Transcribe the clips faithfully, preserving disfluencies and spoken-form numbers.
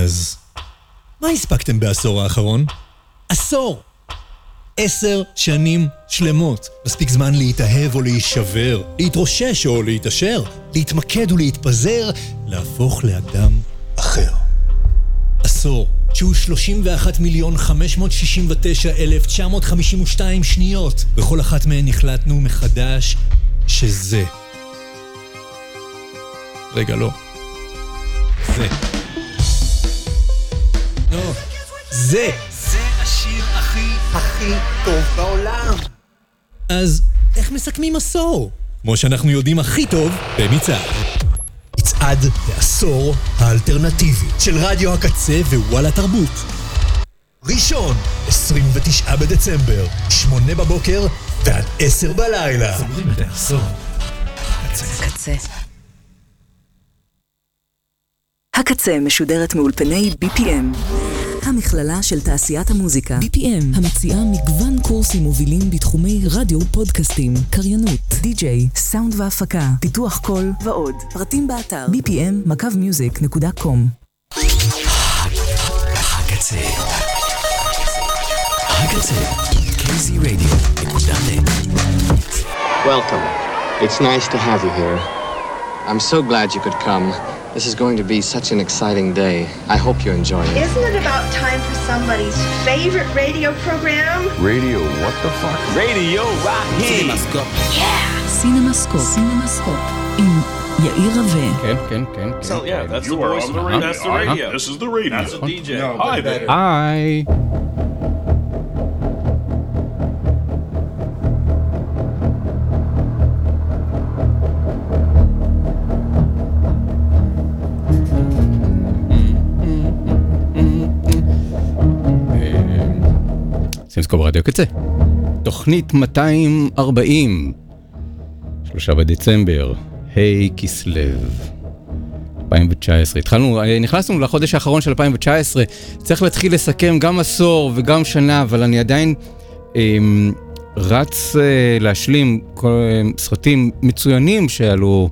אז מה הספקתם בעשור האחרון? עשור! עשר שנים שלמות. מספיק זמן להתאהב או להישבר, להתרושש או להתאשר, להתמקד ולהתפזר, להפוך לאדם אחר. עשור, שהוא שלושים ואחד מיליון חמש מאות שישים ותשעה אלף תשע מאות חמישים ושתיים שניות. בכל אחת מהן החלטנו מחדש שזה. רגע, לא. זה. לא. זה. זה השיר הכי, הכי טוב בעולם. אז איך מסכמים עשור? כמו שאנחנו יודעים הכי טוב, במצעד. מצעד העשור האלטרנטיבי של רדיו הקצה ווואלה תרבות. ראשון, עשרים ותשעה בדצמבר, שמונה בבוקר ועד עשר בלילה. סוגרים את העשור. הקצה. הקצה משודרת מאולפני בי פי אם, המכללה של תעשיית המוזיקה. בי פי אם המציעה מגוון קורסים מובילים בתחומי רדיו, פודקאסטים, קריינות, די-ג'יי, סאונד והפקה, פיתוח קול ועוד. פרטים באתר בי פי אם מקו מיוזיק נקודה קום. הקצה. הקצה. קי זי רדיו נקודה נט. Welcome. It's nice to have you here. I'm so glad you could come. This is going to be such an exciting day. I hope you enjoy it. Isn't it about time for somebody's favorite radio program? Radio, what the fuck? Radio right here. CinemaScope. Yeah. CinemaScope. CinemaScope. עם יאיר רווה. כן, כן, כן. So yeah, that's the voice of the radio. That's the radio. This is the radio. That's the די ג'יי. Hi there. Hi. CinemaScope רדיו קצה. תוכנית מאתיים וארבעים. שלושה בדצמבר. היי כסלב. אלפיים תשע עשרה. התחלנו, נכנסנו לחודש האחרון של אלפיים תשע עשרה. צריך להתחיל לסכם גם עשור וגם שנה, אבל אני עדיין אה, רץ אה, להשלים כל אה, סרטים מצוינים שעלו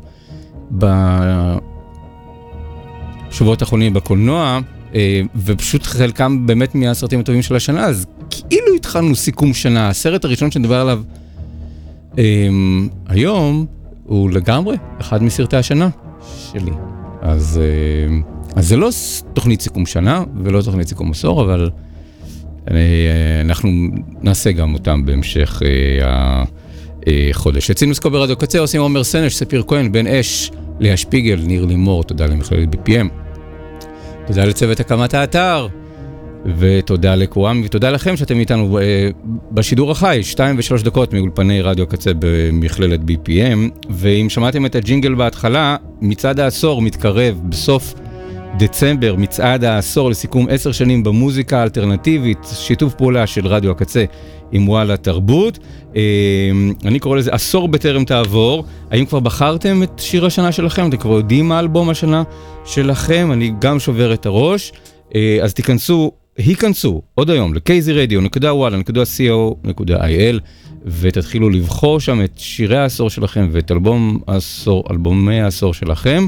בשבועות האחרונים בקולנוע, אה, ופשוט חלקם באמת מהסרטים הטובים של השנה, אז כאילו התחלנו סיכום שנה. הסרט הראשון שנדבר עליו אה, היום הוא לגמרי אחד מסרטי השנה שלי. אז, אז זה לא תוכנית סיכום שנה ולא תוכנית סיכום עשור, אבל אנחנו נעשה גם אותם בהמשך החודש. אצלנו סקובר רדיו קצה עושים עומר סנש, ספיר כהן, בן אש, ליה שפיגל, ניר לימור, תודה למכללת בי פי אם. תודה לצוות הקמת האתר, ותודה לכולם, ותודה לכם שאתם איתנו בשידור החי, שתיים ושלוש דקות מאולפני רדיו קצה במכללת בי פי אם, ואם שמעתם את הג'ינגל בהתחלה, מצעד העשור מתקרב בסוף דצמבר, מצעד העשור לסיכום עשר שנים במוזיקה האלטרנטיבית, שיתוף פעולה של רדיו הקצה עם וואלה תרבות. אני קורא לזה עשור בטרם תעבור. האם כבר בחרתם את שיר השנה שלכם? אתם כבר יודעים מה אלבום השנה שלכם? אני גם שובר את הראש. אז תיכנסו, היכנסו עוד היום ל-קי זי רדיו נקודה וואלה נקודה סי או נקודה איי אל ותתחילו לבחור שם את שירי העשור שלכם ואת אלבום העשור, אלבומי העשור שלכם.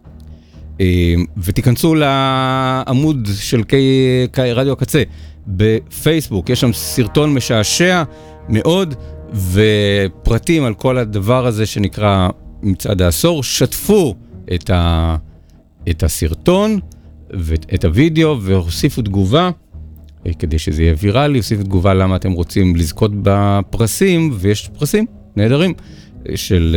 ותיכנסו לעמוד של רדיו הקצה בפייסבוק, יש שם סרטון משעשע מאוד ופרטים על כל הדבר הזה שנקרא מצעד העשור. שתפו את, ה, את הסרטון ואת הוידאו והוסיפו תגובה כדי שזה יהיה ויראלי, הוסיפו תגובה למה אתם רוצים לזכות בפרסים, ויש פרסים נהדרים של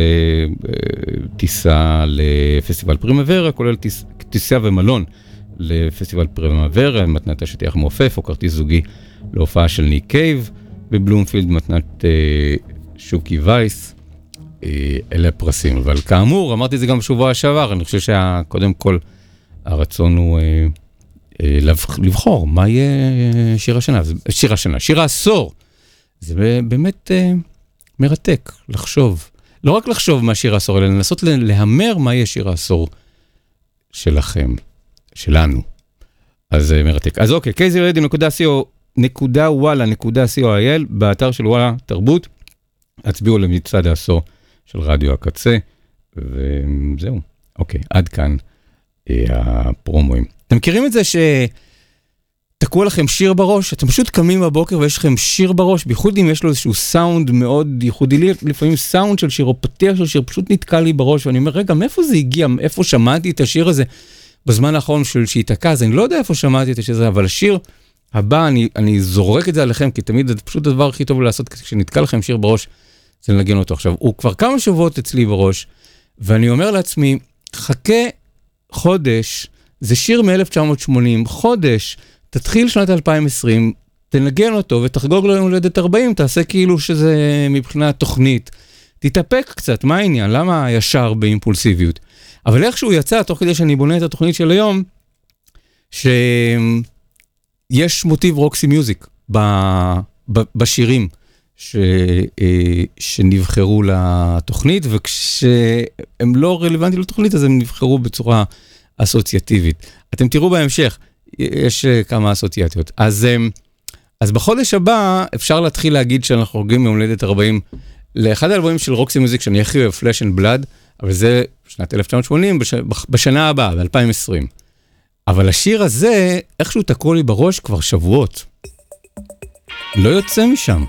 טיסה לפסטיבל פרימוורה, כולל טיס, טיסה ומלון לפסטיבל פרימוורה, מתנת השטיח מעופף, או כרטיס זוגי להופעה של ניק קייב בבלומפילד, מתנת שוקי וייס. אלה הפרסים, אבל כאמור, אמרתי זה גם בשבוע שעבר, אני חושב שקודם כל הרצון הוא אה, אה, לבחור מה יהיה שיר השנה, שיר השנה, שיר העשור. זה באמת אה, מרתק לחשוב, לא רק לחשוב מה שיר העשור, אלא לנסות להמר מה יהיה שיר העשור שלכם, שלנו. אז זה מרתק. אז אוקיי, קי זי רדיו נקודה סי או נקודה וואלה נקודה סי או איי אל, באתר של וואלה תרבות, הצביעו למצעד העשור של רדיו הקצה, וזהו. אוקיי, עד כאן הפרומואים. אתם מכירים את זה שתקעו לכם שיר בראש, אתם פשוט קמים בבוקר ויש לכם שיר בראש, בייחוד אם יש לו איזשהו סאונד מאוד ייחודי לי, לפעמים סאונד של שיר או פתיח של שיר פשוט נתקע לי בראש, ואני אומר, רגע, מאיפה זה הגיע? איפה שמעתי את השיר הזה בזמן האחרון של שהתקע? אז אני לא יודע איפה שמעתי את השיר הזה, אבל השיר הבא, אני, אני זורק את זה עליכם, כי תמיד זה פשוט הדבר הכי טוב לעשות, כשנתקע לכם שיר בראש, זה לנגן אותו. עכשיו, הוא כבר כמה שבועות אצלי בראש, ואני אומר לעצמי, חכה חודש, זה שיר מ-אלף תשע מאות שמונים, חודש, תתחיל שנת אלפיים ועשרים, תנגן אותו ותחגוג לו יום הולדת ארבעים, תעשה כאילו שזה מבחינת תוכנית. תתאפק קצת, מה העניין? למה ישר באימפולסיביות? אבל איכשהו יצא, תוך כדי שאני בונה את התוכנית של היום, שיש מוטיב רוקסי מיוזיק ב, ב, בשירים ש, שנבחרו לתוכנית, וכשהם לא רלוונטיים לתוכנית, אז הם נבחרו בצורה אסוציאטיבית. אתם תראו בהמשך, יש כמה אסוציאטיות. אז, אז בחודש הבא אפשר להתחיל להגיד שאנחנו חוגגים יום הולדת ארבעים לאחד האלבומים של רוקסי מיוזיק שאני הכי אוהב, פלאש אנד בלאד, אבל זה שנת אלף תשע מאות שמונים, בש, בשנה הבאה, ב-אלפיים ועשרים. אבל השיר הזה, איכשהו תקעו לי בראש כבר שבועות. לא יוצא משם.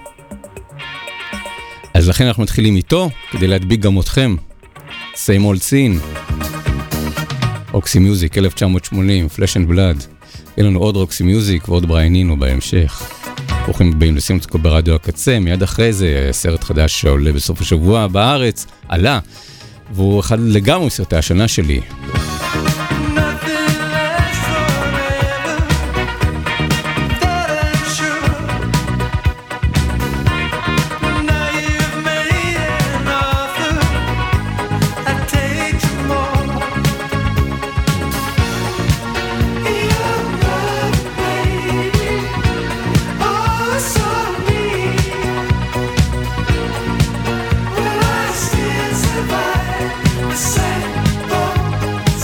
אז לכן אנחנו מתחילים איתו, כדי להדביק גם אתכם. Same Old Scene. רוקסי מיוזיק, אלף תשע מאות שמונים, פלאש אנד בלאד. יהיה לנו עוד רוקסי מיוזיק ועוד בריין אינו בהמשך. ברוכים הבאים לסימפטיקו ברדיו הקצה, מיד אחרי זה סרט חדש שעולה בסוף השבוע בארץ, עלה, והוא אחד לגמרי סרטי השנה שלי. Survive the same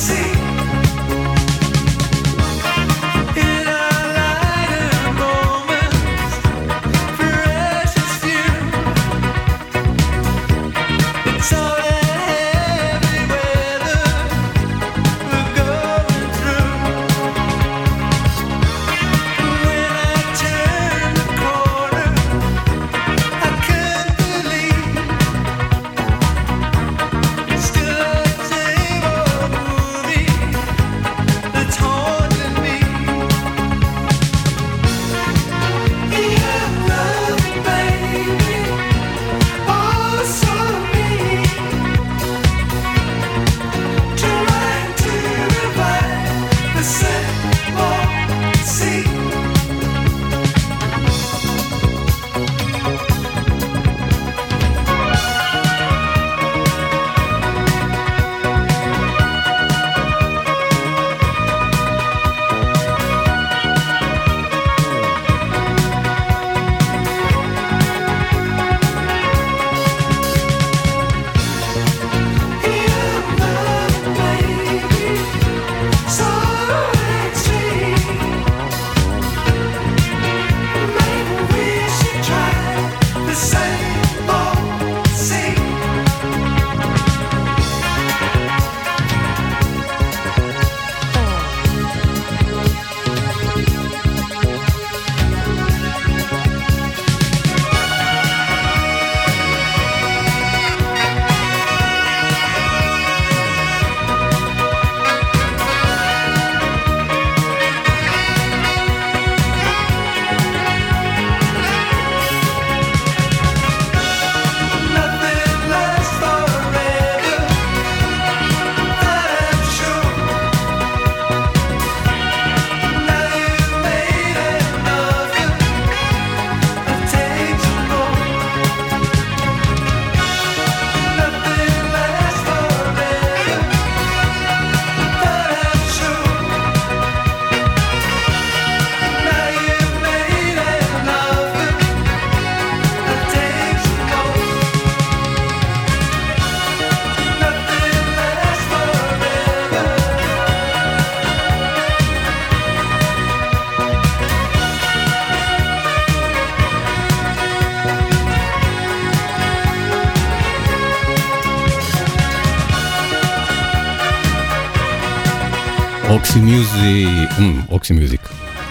רוקסי מיוזיק, רוקסי מיוזיק.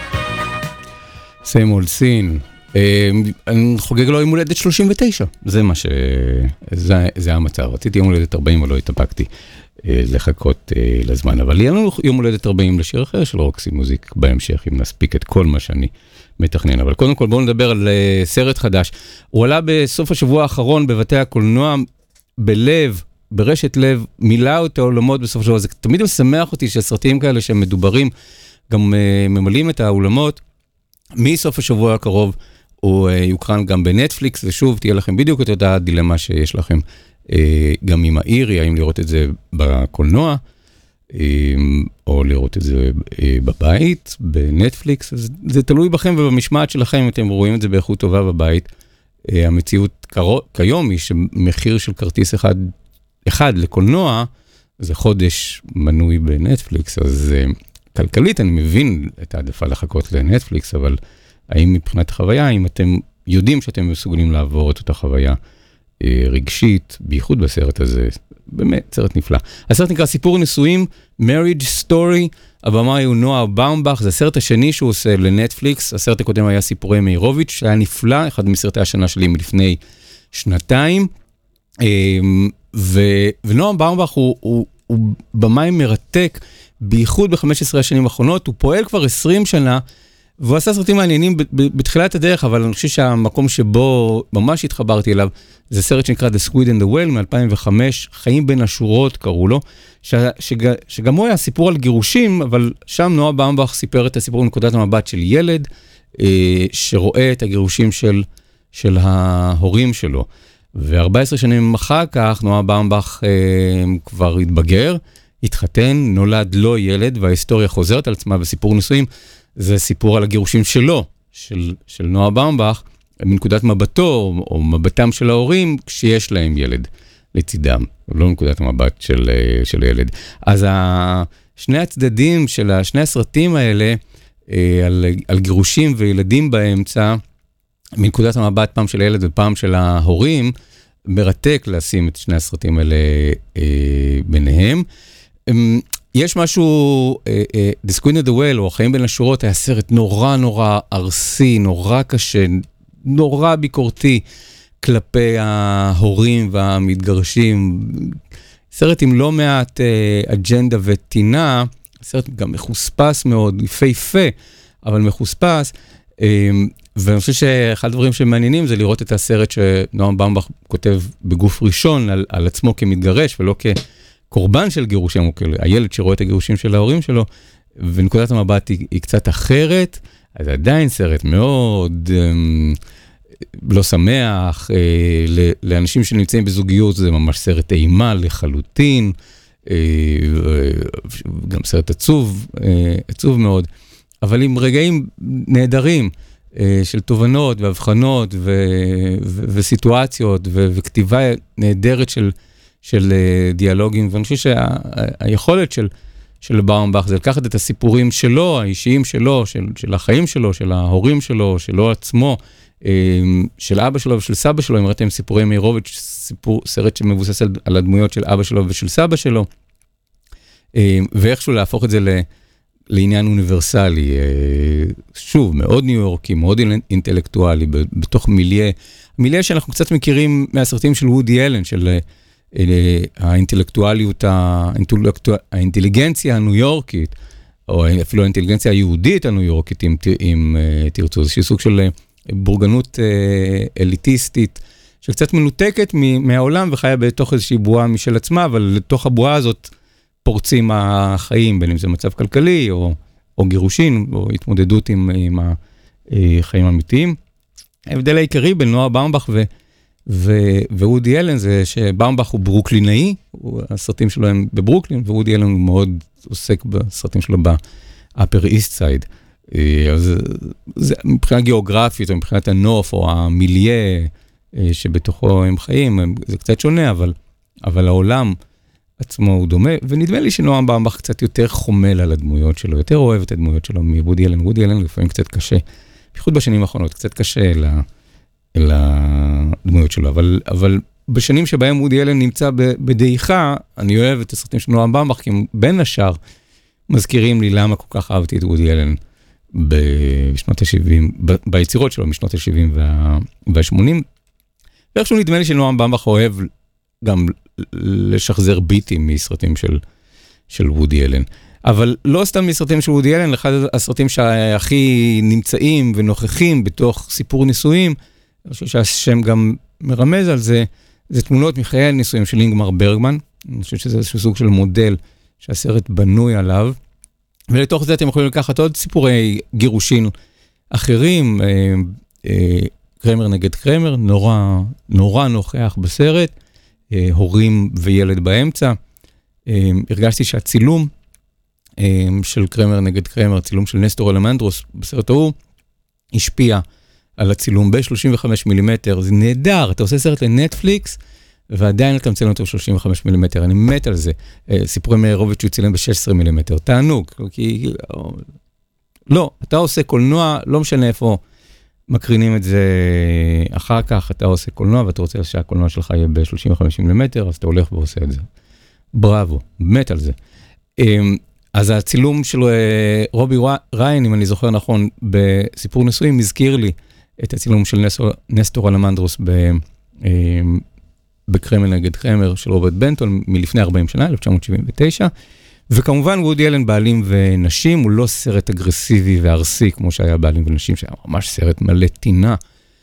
סיים אולד סין. אני חוגג לו יום הולדת שלושים ותשע, זה מה ש... זה המצב. רציתי יום הולדת ארבעים, אבל לא התאפקתי לחכות לזמן. אבל יהיה לנו יום הולדת ארבעים לשיר אחר של רוקסי מיוזיק בהמשך, אם נספיק את כל מה שאני מתכנן. אבל קודם כל בואו נדבר על סרט חדש. הוא עלה בסוף השבוע האחרון בבתי הקולנוע בלב, ברשת לב, מילא את העולמות בסוף השבוע. זה תמיד משמח אותי שהסרטים כאלה שהם מדוברים, גם uh, ממלאים את העולמות. מסוף השבוע הקרוב הוא uh, יוקרן גם בנטפליקס, ושוב תהיה לכם בדיוק את אותה דילמה שיש לכם uh, גם עם האירי, האם לראות את זה בקולנוע, uh, או לראות את זה uh, בבית, בנטפליקס. זה, זה תלוי בכם ובמשמעת שלכם, אם אתם רואים את זה באיכות טובה בבית. Uh, המציאות קרו, כיום היא שמחיר של כרטיס אחד, אחד לקולנוע, זה חודש מנוי בנטפליקס, אז uh, כלכלית אני מבין את העדפה לחכות לנטפליקס, אבל האם מבחינת החוויה, אם אתם יודעים שאתם מסוגלים לעבור את אותה חוויה uh, רגשית, בייחוד בסרט הזה, באמת סרט נפלא. הסרט נקרא סיפור נישואים, Marriage Story, הבמאי הוא נועה באומבך, זה הסרט השני שהוא עושה לנטפליקס, הסרט הקודם היה סיפורי מאירוביץ', שהיה נפלא, אחד מסרטי השנה שלי מלפני שנתיים, ו, ונועם באומבך הוא, הוא, הוא במאי מרתק, בייחוד ב-חמש עשרה השנים האחרונות, הוא פועל כבר עשרים שנה, והוא עשה סרטים מעניינים בתחילת הדרך, אבל אני חושב שהמקום שבו ממש התחברתי אליו, זה סרט שנקרא The Squid and the Whale מ-אלפיים וחמש, חיים בין השורות קראו לו, ש, שג, שגם הוא היה סיפור על גירושים, אבל שם נועה באומבך סיפר את הסיפור מנקודת המבט של ילד, אה, שרואה את הגירושים של, של ההורים שלו. ו-ארבע עשרה שנים אחר כך, נועה באומבך אה, כבר התבגר, התחתן, נולד לו ילד, וההיסטוריה חוזרת על עצמה בסיפור נישואים, זה סיפור על הגירושים שלו, של, של נועה באומבך, מנקודת מבטו, או מבטם של ההורים, כשיש להם ילד לצידם, לא מנקודת המבט של, של ילד. אז ה, שני הצדדים של שני הסרטים האלה, על, על גירושים וילדים באמצע, מנקודת המבט פעם של הילד ופעם של ההורים, מרתק לשים את שני הסרטים האלה ביניהם. יש משהו, The Squid and the Whale, או החיים בין השורות, היה סרט נורא נורא ארסי, נורא קשה, נורא ביקורתי, כלפי ההורים והמתגרשים. סרט עם לא מעט אג'נדה וטינה, סרט גם מחוספס מאוד, יפהפה, אבל מחוספס, ואני חושב שאחד הדברים שמעניינים זה לראות את הסרט שנועם באומבך כותב בגוף ראשון על, על עצמו כמתגרש, ולא כ... קורבן של גירושים, או כאילו, הילד שרואה את הגירושים של ההורים שלו, ונקודת המבט היא, היא קצת אחרת, אז עדיין סרט מאוד אמ, לא שמח, אה, לאנשים שנמצאים בזוגיות, זה ממש סרט אימה לחלוטין, אה, גם סרט עצוב, אה, עצוב מאוד, אבל עם רגעים נהדרים, אה, של תובנות והבחנות ו, ו, וסיטואציות ו, וכתיבה נהדרת של של דיאלוגים, ואני חושב שהיכולת של, של באומבך זה לקחת את הסיפורים שלו, האישיים שלו, של, של החיים שלו, של ההורים שלו, שלו עצמו, של אבא שלו ושל סבא שלו, אם ראיתם סיפורי מאירוביץ', סיפור, סרט שמבוסס על, על הדמויות של אבא שלו ושל סבא שלו, ואיכשהו להפוך את זה ל, לעניין אוניברסלי, שוב, מאוד ניו יורקי, מאוד אינטלקטואלי, בתוך מיליה, מיליה שאנחנו קצת מכירים מהסרטים של וודי אלן, של האינטלקטואליות, האינטליגנציה הניו יורקית, או אפילו האינטליגנציה היהודית הניו יורקית, אם תרצו, זה סוג של בורגנות אליטיסטית, שקצת מנותקת מהעולם וחיה בתוך איזושהי בועה משל עצמה, אבל לתוך הבועה הזאת פורצים החיים, בין אם זה מצב כלכלי, או, או גירושין, או התמודדות עם, עם החיים האמיתיים. ההבדל העיקרי בין נועה באומבך ו... ווודי אלן זה שבאומבך הוא ברוקלינאי, הסרטים שלו הם בברוקלין, ווודי אלן הוא מאוד עוסק בסרטים שלו באפר איסט סייד. אז זה מבחינה גיאוגרפית, או מבחינת הנוף, או המיליה שבתוכו הם חיים, זה קצת שונה, אבל, אבל העולם עצמו הוא דומה, ונדמה לי שנועם באומבך קצת יותר חומל על הדמויות שלו, יותר אוהב את הדמויות שלו מוודי אלן. וודי אלן לפעמים קצת קשה, בייחוד בשנים האחרונות, קצת קשה ל... אל הדמויות שלו, אבל, אבל בשנים שבהם וודי אלן נמצא בדעיכה, אני אוהב את הסרטים של נועם באומבך, כי בין השאר מזכירים לי למה כל כך אהבתי את וודי אלן בשנות ה-שבעים, ביצירות שלו, משנות ה-שבעים וה-שמונים. ואיכשהו נדמה לי שנועם במבך אוהב גם לשחזר ביטים מסרטים של, של וודי אלן. אבל לא סתם מסרטים של וודי אלן, אחד הסרטים שהכי נמצאים ונוכחים בתוך סיפור נישואים, אני חושב שהשם גם מרמז על זה, זה תמונות מחיי נישואים של אינגמר ברגמן. אני חושב שזה איזשהו סוג של מודל שהסרט בנוי עליו. ולתוך זה אתם יכולים לקחת עוד סיפורי גירושין אחרים, אה, אה, קרמר נגד קרמר, נורא, נורא נוכח בסרט, אה, הורים וילד באמצע. אה, הרגשתי שהצילום אה, של קרמר נגד קרמר, צילום של נסטור אלמנדרוס בסרט ההוא, השפיע על הצילום ב-שלושים וחמישה מילימטר, זה נהדר, אתה עושה סרט לנטפליקס, ועדיין אתה מצלם אותו ב-שלושים וחמישה מילימטר, אני מת על זה. סיפורי מאירוביץ' שהוא צילם ב-שש עשרה מילימטר, תענוג, כי... לא, אתה עושה קולנוע, לא משנה איפה מקרינים את זה אחר כך, אתה עושה קולנוע, ואתה רוצה שהקולנוע שלך יהיה ב-שלושים וחמישה מילימטר, אז אתה הולך ועושה את זה. בראבו, מת על זה. אז הצילום של רובי ריין, אם אני זוכר נכון, בסיפור נישואים, מזכיר לי את הצילום של נסטור אלמנדרוס ב... בקרמר נגד קרמר של רוברט בנטון מלפני ארבעים שנה, אלף תשע מאות שבעים ותשע, וכמובן וודי אלן בעלים ונשים, הוא לא סרט אגרסיבי וארסי, כמו שהיה בעלים ונשים, שהיה ממש סרט מלא טינה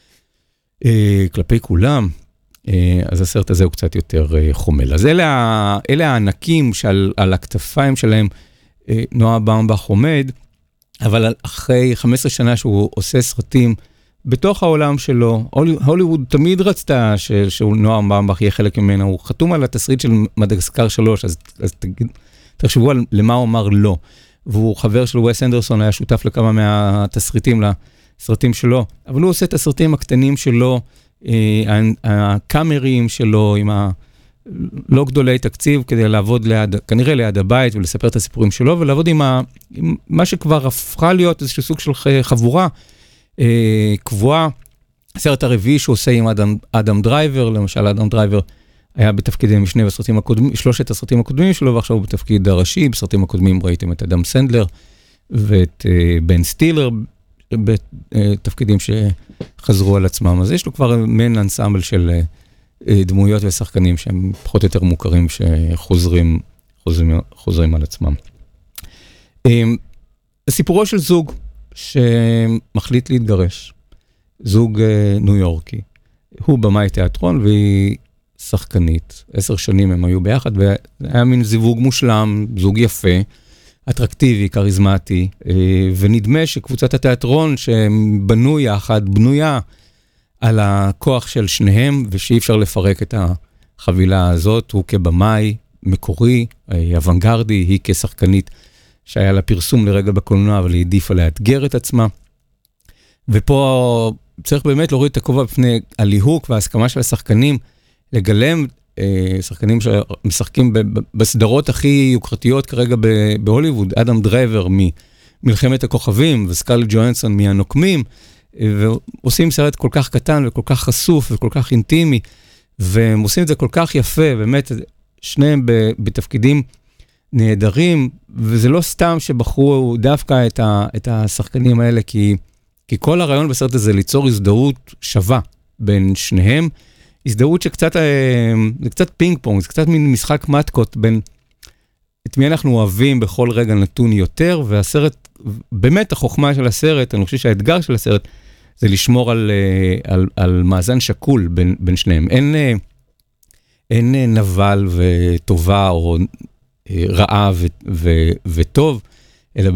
אה, כלפי כולם, אה, אז הסרט הזה הוא קצת יותר אה, חומל. אז אלה, אלה הענקים שעל על הכתפיים שלהם אה, נועה באומבך עומד, אבל אחרי חמש עשרה שנה שהוא עושה סרטים, בתוך העולם שלו, הוליווד תמיד רצתה שנועם באומבך יהיה חלק ממנה, הוא חתום על התסריט של מדגסקר שלוש, אז, אז תגיד, תחשבו על למה הוא אמר לא, והוא חבר של ווס אנדרסון, היה שותף לכמה מהתסריטים לסרטים שלו, אבל הוא עושה את הסרטים הקטנים שלו, אה, הקאמרים שלו, עם ה... לא גדולי תקציב, כדי לעבוד ליד, כנראה ליד הבית, ולספר את הסיפורים שלו, ולעבוד עם, ה, עם מה שכבר הפכה להיות איזשהו סוג של חבורה, קבועה, הסרט הרביעי שהוא עושה עם אדם, אדם דרייבר, למשל אדם דרייבר היה בתפקידי משנה בסרטים הקודמים, שלושת הסרטים הקודמים שלו, ועכשיו הוא בתפקיד הראשי, בסרטים הקודמים ראיתם את אדם סנדלר ואת uh, בן סטילר, בתפקידים שחזרו על עצמם, אז יש לו כבר מעין אנסמבל של uh, דמויות ושחקנים שהם פחות או יותר מוכרים שחוזרים חוזרים, חוזרים על עצמם. Um, סיפורו של זוג, שמחליט להתגרש, זוג ניו יורקי, הוא במאי תיאטרון והיא שחקנית, עשר שנים הם היו ביחד, והיה מין זיווג מושלם, זוג יפה, אטרקטיבי, קריזמטי, ונדמה שקבוצת התיאטרון שהם בנו יחד, בנויה על הכוח של שניהם, ושאי אפשר לפרק את החבילה הזאת, הוא כבמאי מקורי, אוונגרדי, היא כשחקנית, שהיה לה פרסום לרגע בקולנוע, אבל היא העדיפה לאתגר את עצמה. ופה צריך באמת להוריד את הכובע בפני הליהוק וההסכמה של השחקנים, לגלם אה, שחקנים שמשחקים בסדרות הכי יוקרתיות כרגע בהוליווד, אדם דרייבר ממלחמת הכוכבים, וסקרלט ג'והנסון מהנוקמים, ועושים סרט כל כך קטן וכל כך חשוף וכל כך אינטימי, והם עושים את זה כל כך יפה, באמת שניהם בתפקידים נהדרים, וזה לא סתם שבחרו דווקא את, ה, את השחקנים האלה, כי, כי כל הרעיון בסרט הזה ליצור הזדהות שווה בין שניהם, הזדהות שקצת, זה קצת פינג פונג, זה קצת מין משחק מתקות בין את מי אנחנו אוהבים בכל רגע נתון יותר, והסרט, באמת החוכמה של הסרט, אני חושב שהאתגר של הסרט, זה לשמור על, על, על מאזן שקול בין, בין שניהם. אין, אין נבל וטובה או רעה ו, ו, וטוב, אלא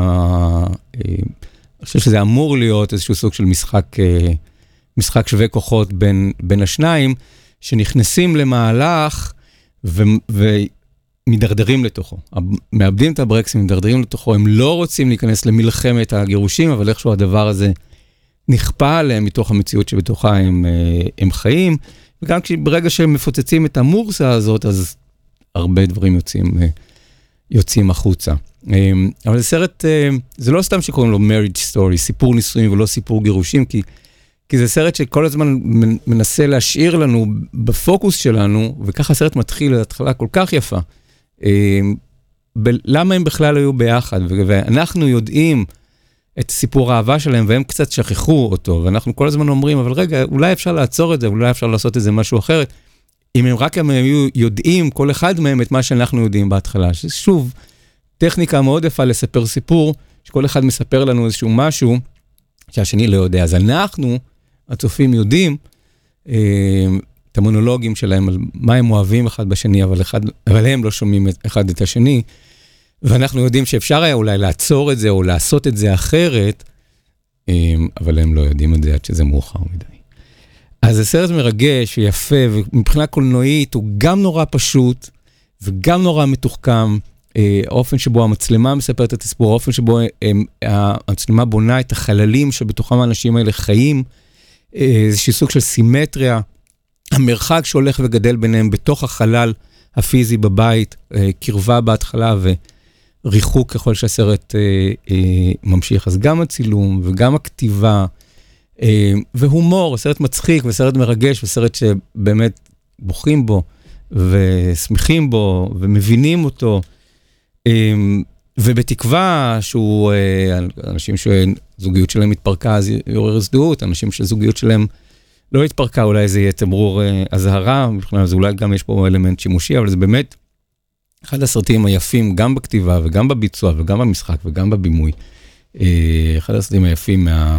אני חושב שזה אמור להיות איזשהו סוג של משחק, משחק שווה כוחות בין, בין השניים, שנכנסים למהלך ו, ומדרדרים לתוכו. מאבדים את הברקסים, מדרדרים לתוכו, הם לא רוצים להיכנס למלחמת הגירושים, אבל איכשהו הדבר הזה נכפה עליהם מתוך המציאות שבתוכה הם, הם חיים, וגם ברגע שהם מפוצצים את המורסה הזאת, אז הרבה דברים יוצאים, יוצאים החוצה. אבל זה סרט, זה לא סתם שקוראים לו marriage story, סיפור נישואים ולא סיפור גירושים, כי, כי זה סרט שכל הזמן מנסה להשאיר לנו בפוקוס שלנו, וככה הסרט מתחיל להתחלה כל כך יפה, ב- למה הם בכלל היו ביחד, ו- ואנחנו יודעים את סיפור האהבה שלהם, והם קצת שכחו אותו, ואנחנו כל הזמן אומרים, אבל רגע, אולי אפשר לעצור את זה, אולי אפשר לעשות את זה משהו אחרת. אם הם רק הם היו יודעים, כל אחד מהם, את מה שאנחנו יודעים בהתחלה. ששוב, טכניקה מאוד יפה לספר סיפור, שכל אחד מספר לנו איזשהו משהו, שהשני לא יודע. אז אנחנו, הצופים, יודעים אה, את המונולוגים שלהם, על מה הם אוהבים אחד בשני, אבל, אחד, אבל הם לא שומעים אחד את השני, ואנחנו יודעים שאפשר היה אולי לעצור את זה, או לעשות את זה אחרת, אה, אבל הם לא יודעים את זה עד שזה מאוחר מדי. אז זה סרט מרגש ויפה, ומבחינה קולנועית הוא גם נורא פשוט, וגם נורא מתוחכם, האופן שבו המצלמה מספרת את הסיפור, האופן שבו המצלמה בונה את החללים שבתוכם האנשים האלה חיים, איזשהו סוג של סימטריה, המרחק שהולך וגדל ביניהם בתוך החלל הפיזי בבית, קרבה בהתחלה וריחוק ככל שהסרט ממשיך. אז גם הצילום וגם הכתיבה, והומור, סרט מצחיק וסרט מרגש וסרט שבאמת בוכים בו ושמחים בו ומבינים אותו, ובתקווה שהוא, אנשים שזוגיות שלהם התפרקה אז יעורר הזדהות, אנשים שזוגיות שלהם לא התפרקה, אולי זה יהיה תמרור אזהרה, מבחינת זה אולי גם יש פה אלמנט שימושי, אבל זה באמת אחד הסרטים היפים גם בכתיבה וגם בביצוע וגם במשחק וגם בבימוי. אחד הסרטים היפים מה...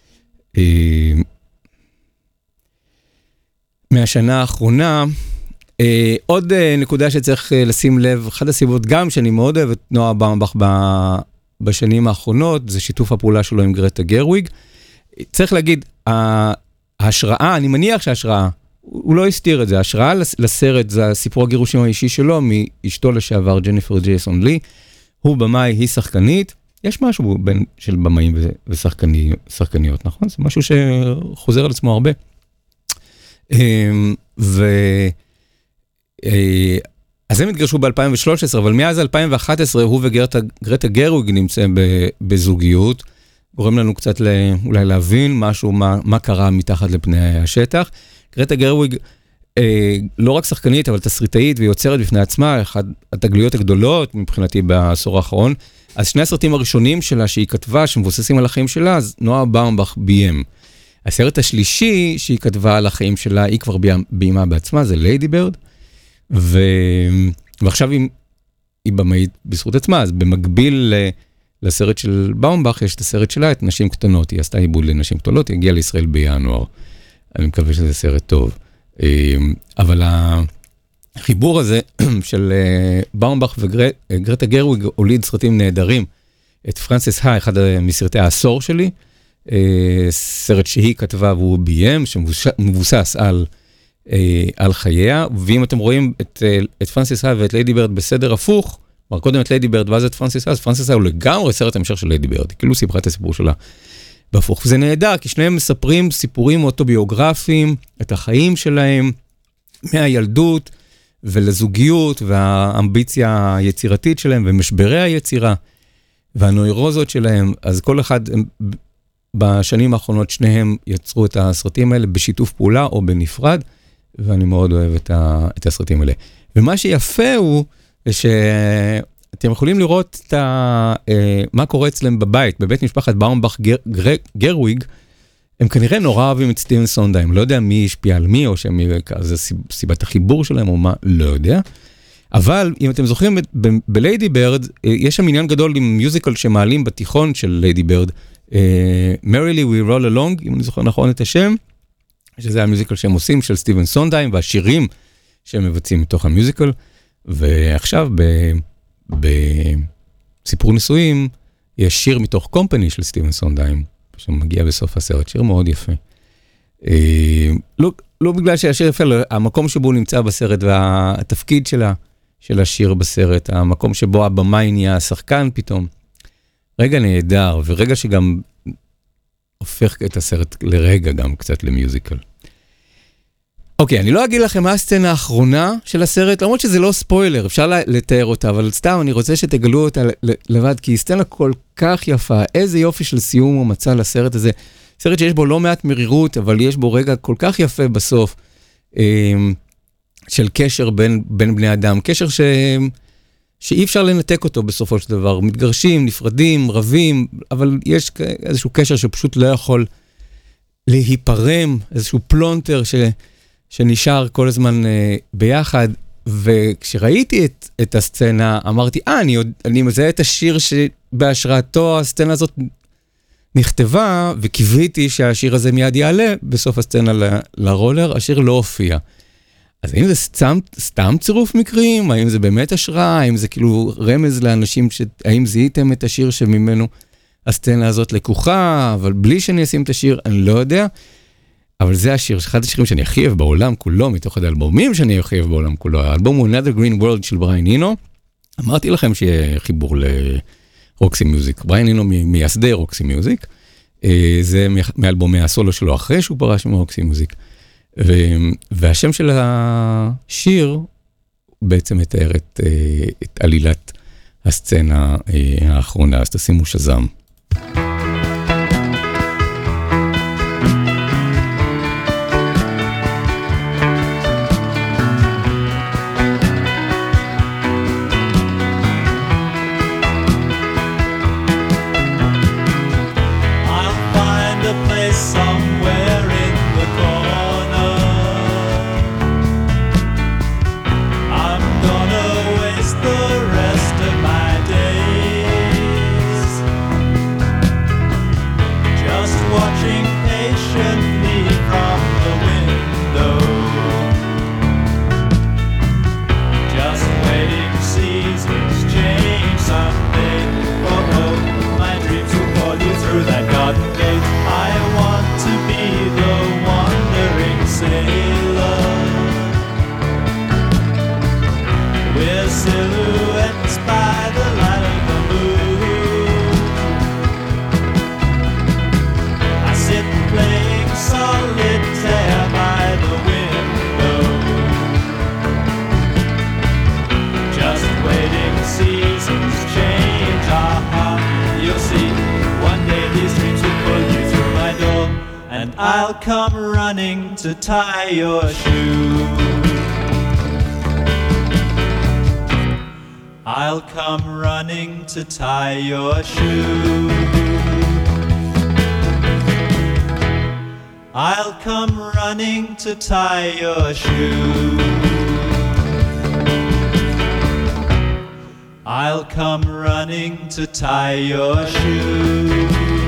מהשנה האחרונה. עוד נקודה שצריך לשים לב, אחת הסיבות גם שאני מאוד אוהב את נועה באומבך בשנים האחרונות, זה שיתוף הפעולה שלו עם גרטה גרוויג. צריך להגיד, ההשראה, אני מניח שההשראה, הוא לא הסתיר את זה, ההשראה לסרט זה הסיפור הגירושים האישי שלו, מאשתו לשעבר ג'ניפר ג'ייסון לי, הוא במאי, היא שחקנית, יש משהו בין של במאים ושחקניות, נכון? זה משהו שחוזר על עצמו הרבה. ו... אז הם התגרשו ב-אלפיים ושלוש עשרה, אבל מאז אלפיים ואחת עשרה הוא וגרטה גרוויג נמצאים בזוגיות, גורם לנו קצת אולי להבין משהו, מה, מה קרה מתחת לפני השטח. גרטה גרוויג לא רק שחקנית, אבל תסריטאית ויוצרת בפני עצמה, אחת התגליות הגדולות מבחינתי בעשור האחרון. אז שני הסרטים הראשונים שלה שהיא כתבה, שמבוססים על החיים שלה, אז נועה באומבך ביים. הסרט השלישי שהיא כתבה על החיים שלה, היא כבר ביימה בעצמה, זה ליידי בירד, ו... ועכשיו היא, היא במאית בזכות עצמה, אז במקביל לסרט של באומבך, יש את הסרט שלה, את נשים קטנות, היא עשתה עיבוד לנשים קטנות, היא הגיעה לישראל בינואר. אני מקווה שזה סרט טוב. אבל החיבור הזה של באומבך וגרטה גרוויג הוליד סרטים נהדרים. את פרנסס היי, אחד מסרטי העשור שלי, סרט שהיא כתבה והוא ביים, שמבוסס על, על חייה, ואם אתם רואים את, את פרנסס היי ואת ליידי בירד בסדר הפוך, כלומר קודם את ליידי בירד ואז את פרנסס היי, אז פרנסס היי הוא לגמרי סרט המשך של ליידי בירד, כאילו סיפרה את הסיפור שלה בהפוך. וזה נהדר, כי שניהם מספרים סיפורים אוטוביוגרפיים, את החיים שלהם, מהילדות ולזוגיות, והאמביציה היצירתית שלהם, ומשברי היצירה, והנוירוזות שלהם. אז כל אחד, בשנים האחרונות, שניהם יצרו את הסרטים האלה בשיתוף פעולה או בנפרד, ואני מאוד אוהב את, ה, את הסרטים האלה. ומה שיפה הוא, שאתם יכולים לראות את ה, מה קורה אצלם בבית, בבית משפחת באומבך גר, גר, גרוויג, הם כנראה נורא אוהבים את סטיבן סונדהיים, לא יודע מי השפיע על מי, או שזה סיבת החיבור שלהם, או מה, לא יודע. אבל אם אתם זוכרים, בליידי בירד, יש שם עניין גדול עם מיוזיקל שמעלים בתיכון של ליידי בירד, Merrily We Roll Along, אם אני זוכר נכון את השם, שזה המיוזיקל שהם עושים של סטיבן סונדהיים, והשירים שהם מבצעים מתוך המיוזיקל, ועכשיו בסיפור נישואים, יש שיר מתוך קומפני של סטיבן סונדהיים, שמגיע בסוף הסרט, שיר מאוד יפה. לא, לא בגלל שהשיר יפה, המקום שבו הוא נמצא בסרט, והתפקיד שלה, של השיר בסרט, המקום שבו הבמאי נהיה השחקן פתאום, רגע נהדר, ורגע שגם הופך את הסרט לרגע גם קצת למיוזיקל. אוקיי, אני לא אגיד לכם מה הסצנה האחרונה של הסרט, למרות שזה לא ספוילר, אפשר לתאר אותה, אבל סתם אני רוצה שתגלו אותה לבד, כי היא סצנה כל כך יפה, איזה יופי של סיום הוא מצא לסרט הזה, סרט שיש בו לא מעט מרירות, אבל יש בו רגע כל כך יפה בסוף, של קשר בין, בין בני אדם, קשר ש... שאי אפשר לנתק אותו בסופו של דבר. מתגרשים, נפרדים, רבים, אבל יש איזשהו קשר שפשוט לא יכול להיפרם, איזשהו פלונטר ש, שנשאר כל הזמן אה, ביחד. וכשראיתי את, את הסצנה, אמרתי, אה, אני, אני מזהה את השיר שבהשראתו הסצנה הזאת נכתבה, וקיוויתי שהשיר הזה מיד יעלה בסוף הסצנה ל, לרולר, השיר לא הופיע. אז האם זה סתם, סתם צירוף מקרים? האם זה באמת השראה? האם זה כאילו רמז לאנשים, ש... האם זיהיתם את השיר שממנו הסצנה הזאת לקוחה, אבל בלי שאני אשים את השיר, אני לא יודע. אבל זה השיר, אחד השירים שאני הכי אוהב בעולם כולו, מתוך האלבומים שאני הכי אוהב בעולם כולו. האלבום הוא Another Green World של בריין אינו. אמרתי לכם שיהיה חיבור לרוקסי מיוזיק. בריין אינו מייסדי רוקסי מיוזיק. זה מאלבומי הסולו שלו אחרי שהוא פרש מרוקסי מיוזיק. והשם של השיר בעצם מתאר את, את עלילת הסצנה האחרונה, אז תשימו שזם. I'll come running to tie your shoe. I'll come running to tie your shoe. I'll come running to tie your shoe. I'll come running to tie your shoe.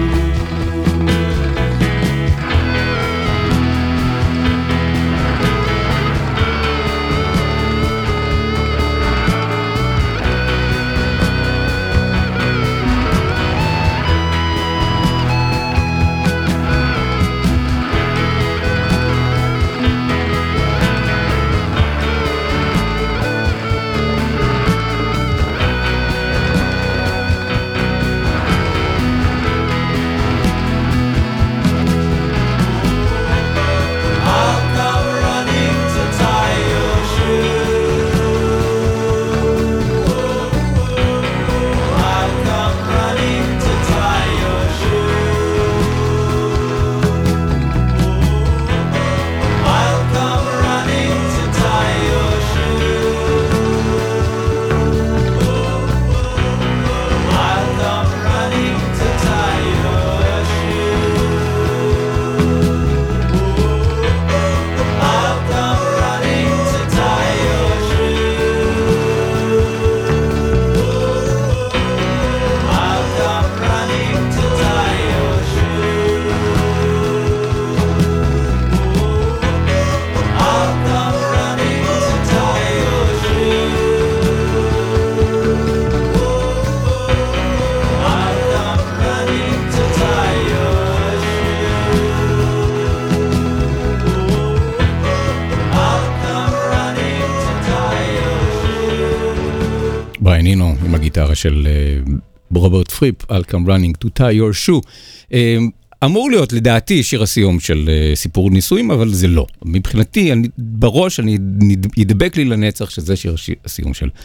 בריין אינו עם הגיטרה של רוברט פריפ, I'll come running to tie your shoe. אמור להיות לדעתי שיר הסיום של סיפור נישואים, אבל זה לא. מבחינתי, אני, בראש אני ידבק לי לנצח שזה שיר הסיום של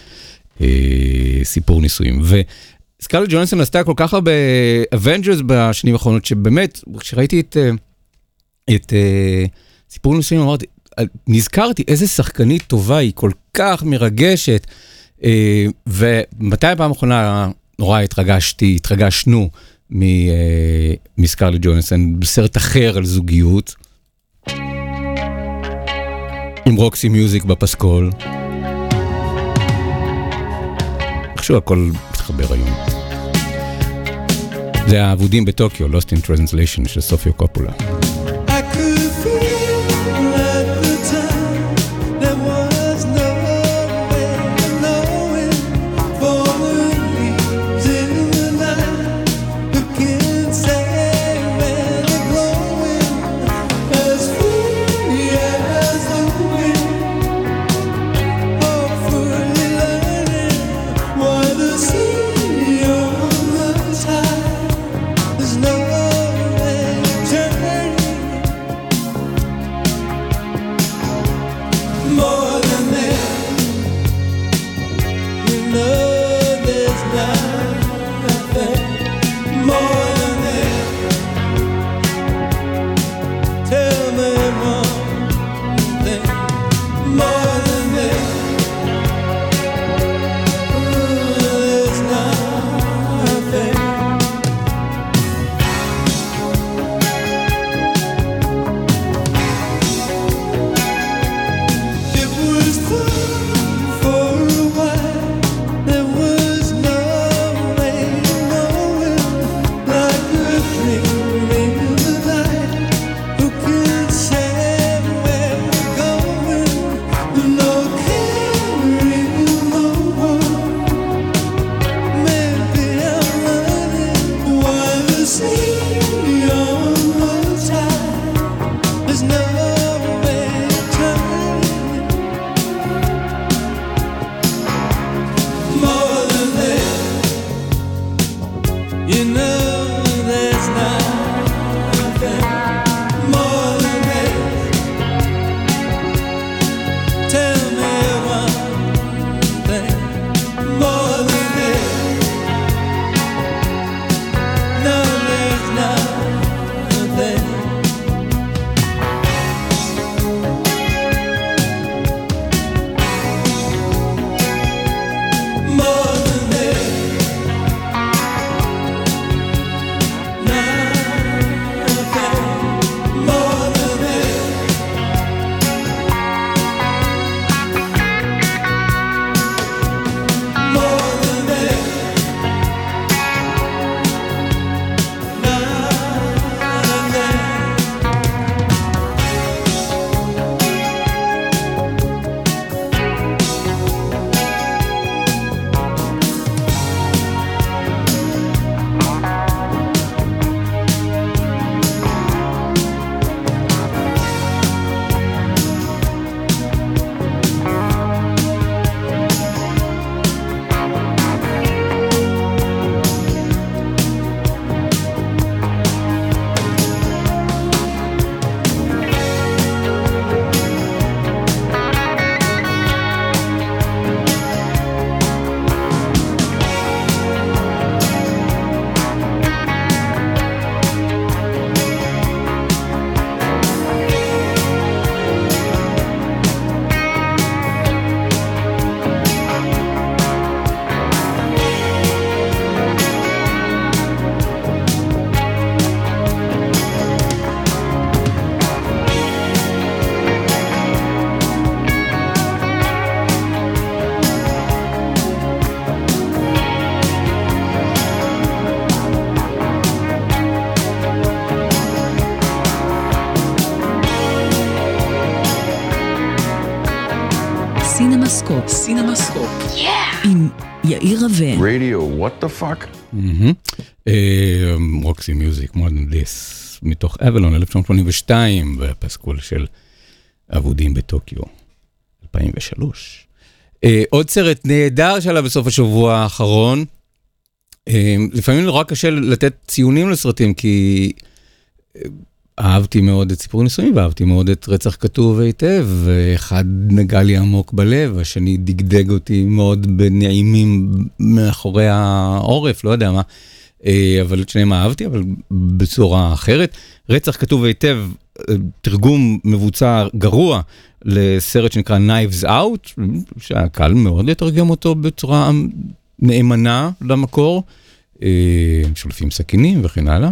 סיפור נישואים. וסקרלט ג'והנסון עשתה כל כך הרבה אבנג'רס בשנים האחרונות, שבאמת, כשראיתי את, את סיפור נישואים, אמרתי, נזכרתי איזה שחקנית טובה היא, כל כך מרגשת, ומתי הפעם האחרונה נורא התרגשתי, התרגשנו מסקרלט ג'והנסון, בסרט אחר על זוגיות, עם רוקסי מיוזיק בפסקול. איכשהו הכל מתחבר היום. זה האבודים בטוקיו, Lost in Translation של סופיה קופולה. סינמסקופ, סינמסקופ, עם יאיר רווה. רדיו, what the fuck? רוקסי מיוזיק, more than this, מתוך אבלון, אלף תשע מאות שמונים ושתיים, בפסקול של אבודים בטוקיו, אלפיים ושלוש. עוד סרט נהדר שלה בסוף השבוע האחרון. לפעמים נורא קשה לתת ציונים לסרטים, כי אהבתי מאוד את סיפור נישואים, ואהבתי מאוד את רצח כתוב היטב, ואחד נגע לי עמוק בלב, השני דגדג אותי מאוד בנעימים מאחורי העורף, לא יודע מה, אבל את שניהם אהבתי, אבל בצורה אחרת. רצח כתוב היטב, תרגום מבוצע גרוע לסרט שנקרא Knives Out, שהיה קל מאוד לתרגם אותו בצורה נאמנה למקור, שולפים סכינים וכן הלאה.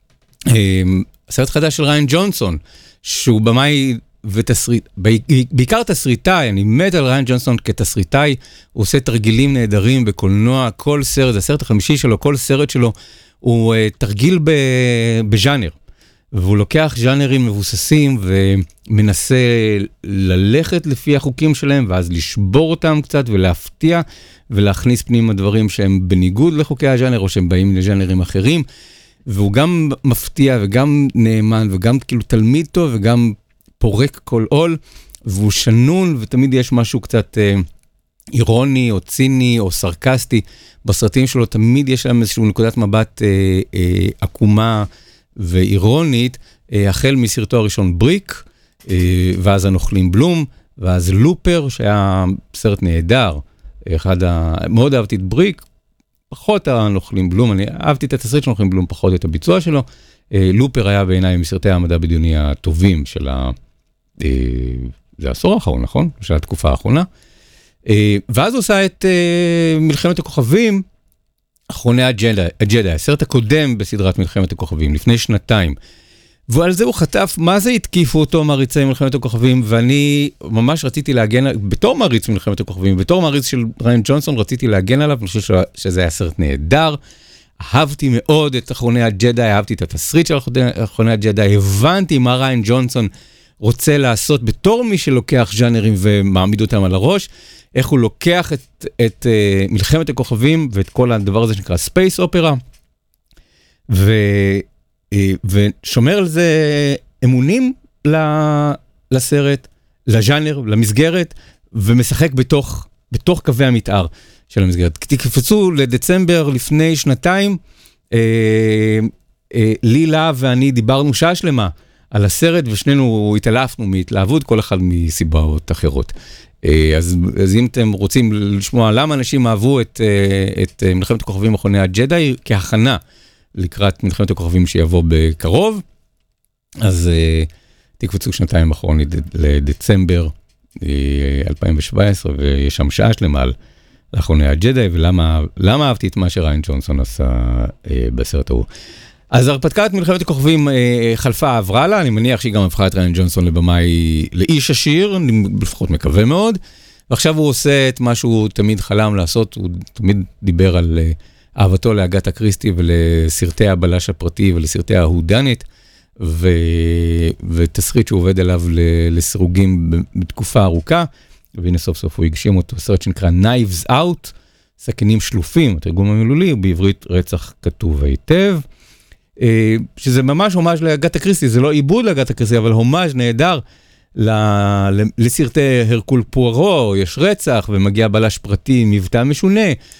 סרט חדש של ריין ג'ונסון, שהוא במאי ותסריט, בעיקר תסריטאי, אני מת על ריין ג'ונסון כתסריטאי, הוא עושה תרגילים נהדרים בקולנוע, כל סרט, זה הסרט החמישי שלו, כל סרט שלו, הוא תרגיל בז'אנר, והוא לוקח ז'אנרים מבוססים ומנסה ללכת לפי החוקים שלהם, ואז לשבור אותם קצת ולהפתיע, ולהכניס פנימה דברים שהם בניגוד לחוקי הז'אנר, או שהם באים לז'אנרים אחרים, והוא גם מפתיע וגם נאמן, וגם כאילו תלמיד טוב, וגם פורק כל עול, והוא שנון, ותמיד יש משהו קצת אה, אירוני, או ציני, או סרקסטי. בסרטים שלו תמיד יש להם איזושהי נקודת מבט אה, אה, עקומה ואירונית, אה, החל מסרטו הראשון בריק, אה, ואז הנוכלים בלום, ואז לופר, שהיה סרט נהדר. אחד ה... מאוד אהבתי את בריק, פחות הנוכלים בלום, אני אהבתי את התסריט של נוכלים בלום, פחות את הביצוע שלו. לופר היה בעיניי מסרטי המדע בדיוני הטובים של ה... זה העשור האחרון, נכון? של התקופה האחרונה. ואז הוא עושה את מלחמת הכוכבים, אחרוני הג'די, הסרט הקודם בסדרת מלחמת הכוכבים, לפני שנתיים. ועל זה הוא חטף, מה זה התקיפו אותו מעריצי מלחמת הכוכבים, ואני ממש רציתי להגן, בתור מעריץ מלחמת הכוכבים, בתור מעריץ של ריין ג'ונסון, רציתי להגן עליו, אני חושב שזה היה סרט נהדר, אהבתי מאוד את אחרוני הג'די, אהבתי את התסריט של אחרוני הג'די, הבנתי מה ריין ג'ונסון רוצה לעשות בתור מי שלוקח ז'אנרים ומעמיד אותם על הראש, איך הוא לוקח את, את uh, מלחמת הכוכבים ואת כל הדבר הזה שנקרא ספייס אופרה, ו, uh, ושומר על זה אמונים לסרט, לז'אנר, למסגרת, ומשחק בתוך, בתוך קווי המתאר של המסגרת. תקפצו לדצמבר לפני שנתיים, אה, אה, לילה ואני דיברנו שעה שלמה על הסרט, ושנינו התעלפנו מהתלהבות, כל אחד מסיבות אחרות. אה, אז, אז אם אתם רוצים לשמוע למה אנשים אהבו את, אה, את מלחמת הכוכבים אחרוני הג'די, כהכנה לקראת מלחמת הכוכבים שיבוא בקרוב, אז אה, תקפצו שנתיים אחרוני לדצמבר אה, אלפיים שבע עשרה, ויש שם שעה שלמה על לאחרוני הג'די, ולמה למה אהבתי את מה שריין ג'ונסון עשה אה, בסרט ההוא. אז הרפתקת מלחמת הכוכבים אה, חלפה עברה לה, אני מניח שהיא גם הפכה את ריין ג'ונסון לבמאי לאיש עשיר, אני לפחות מקווה מאוד, ועכשיו הוא עושה את מה שהוא תמיד חלם לעשות, הוא תמיד דיבר על אה, אהבתו לאגתה קריסטי ולסרטי הבלש הפרטי ולסרטי ההודנית, ו... ותסריט שהוא עובד עליו לסירוגים בתקופה ארוכה, והנה סוף סוף הוא הגשים אותו, סרט שנקרא Knives Out, סכינים שלופים, התרגום המילולי, בעברית רצח כתוב היטב, שזה ממש הומאז' לאגתה קריסטי, זה לא עיבוד לאגתה קריסטי, אבל הומאז' נהדר לסרטי הרקול פוארו, יש רצח, ומגיע בלש פרטי, מבטא משונה,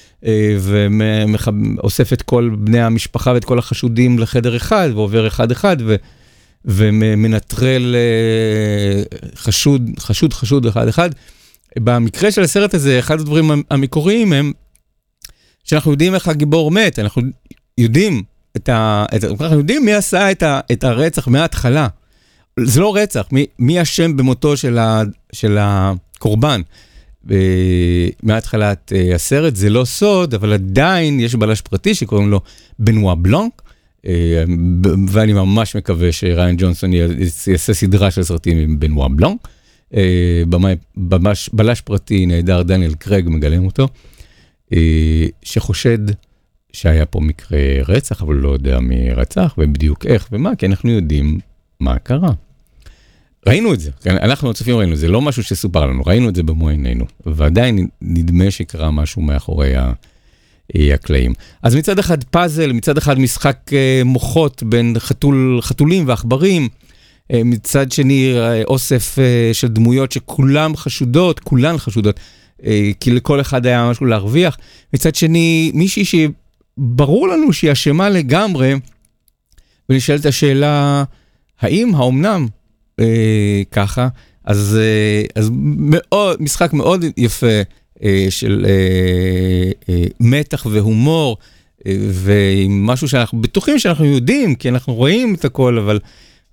ואוסף את כל בני המשפחה ואת כל החשודים לחדר אחד, ועובר אחד אחד, ו... ומנטרל חשוד, חשוד, חשוד אחד אחד. במקרה של הסרט הזה, אחד הדברים המקוריים הם, שאנחנו יודעים איך הגיבור מת, אנחנו יודעים, את ה, את, אנחנו יודעים מי עשה את, ה, את הרצח מההתחלה. זה לא רצח, מי, מי אשם במותו של, ה, של הקורבן. מההתחלת הסרט, זה לא סוד, אבל עדיין יש בלש פרטי שקוראים לו בנואה בלנק, ואני ממש מקווה שריין ג'ונסון יעשה סדרה של סרטים עם בנואה בלנק, בלש פרטי נהדר, דניאל קרג מגלם אותו, שחושד שהיה פה מקרה רצח, אבל לא יודע מי רצח, ובדיוק איך ומה, כי אנחנו יודעים מה קרה. ראינו את זה, אנחנו הצופים ראינו את זה, לא משהו שסופר לנו, ראינו את זה במו עינינו, ועדיין נדמה שקרה משהו מאחורי הקלעים. אז מצד אחד פאזל, מצד אחד משחק מוחות בין חתול, חתולים ועכברים, מצד שני אוסף של דמויות שכולם חשודות, כולן חשודות, כי לכל אחד היה משהו להרוויח, מצד שני מישהי שברור לנו שהיא אשמה לגמרי, ונשאלת השאלה, האם, האומנם, אה, ככה, אז, אה, אז מאוד, משחק מאוד יפה אה, של אה, אה, מתח והומור, אה, ומשהו שאנחנו בטוחים שאנחנו יודעים, כי אנחנו רואים את הכל, אבל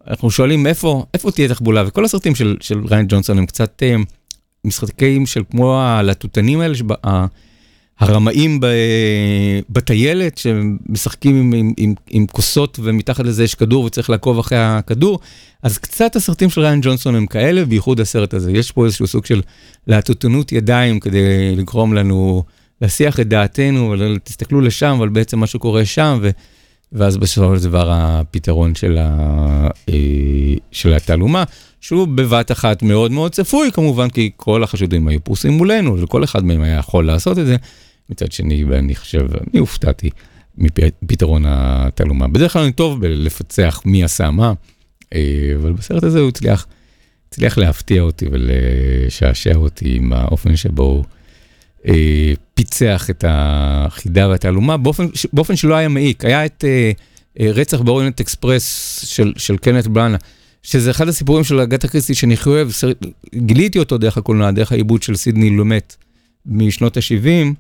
אנחנו שואלים איפה, איפה תהיה תחבולה, וכל הסרטים של, של ריין ג'ונסון הם קצת אה, משחקים של כמו הלטוטנים האלה, שבה, הרמאים ב, בטיילת, שמשחקים עם, עם, עם, עם כוסות, ומתחת לזה יש כדור, וצריך לעקוב אחרי הכדור, אז קצת הסרטים של ריין ג'ונסון הם כאלה, בייחוד הסרט הזה. יש פה איזשהו סוג של להטוטנות ידיים, כדי לגרום לנו להסיח את דעתנו, תסתכלו לשם, אבל בעצם מה שקורה שם, ו... ואז בסופו של דבר הפתרון של, ה... של התעלומה, שהוא בבת אחת מאוד מאוד צפוי, כמובן, כי כל החשודים היו פרוסים מולנו, וכל אחד מהם היה יכול לעשות את זה. מצד שני, ואני חושב, אני הופתעתי מפתרון התעלומה. בדרך כלל אני טוב בלפצח מי עשה מה, אבל בסרט הזה הוא הצליח, הצליח להפתיע אותי ולשעשע אותי עם האופן שבו אה, פיצח את החידה והתעלומה, באופן, באופן שלא היה מעיק. היה את אה, אה, רצח באוריינט אקספרס של, של קנת בראנה, שזה אחד הסיפורים של אגתה קריסטי שאני אוהב, גיליתי אותו דרך הקולנוע, דרך העיבוד של סידני לומט משנות ה-שבעים,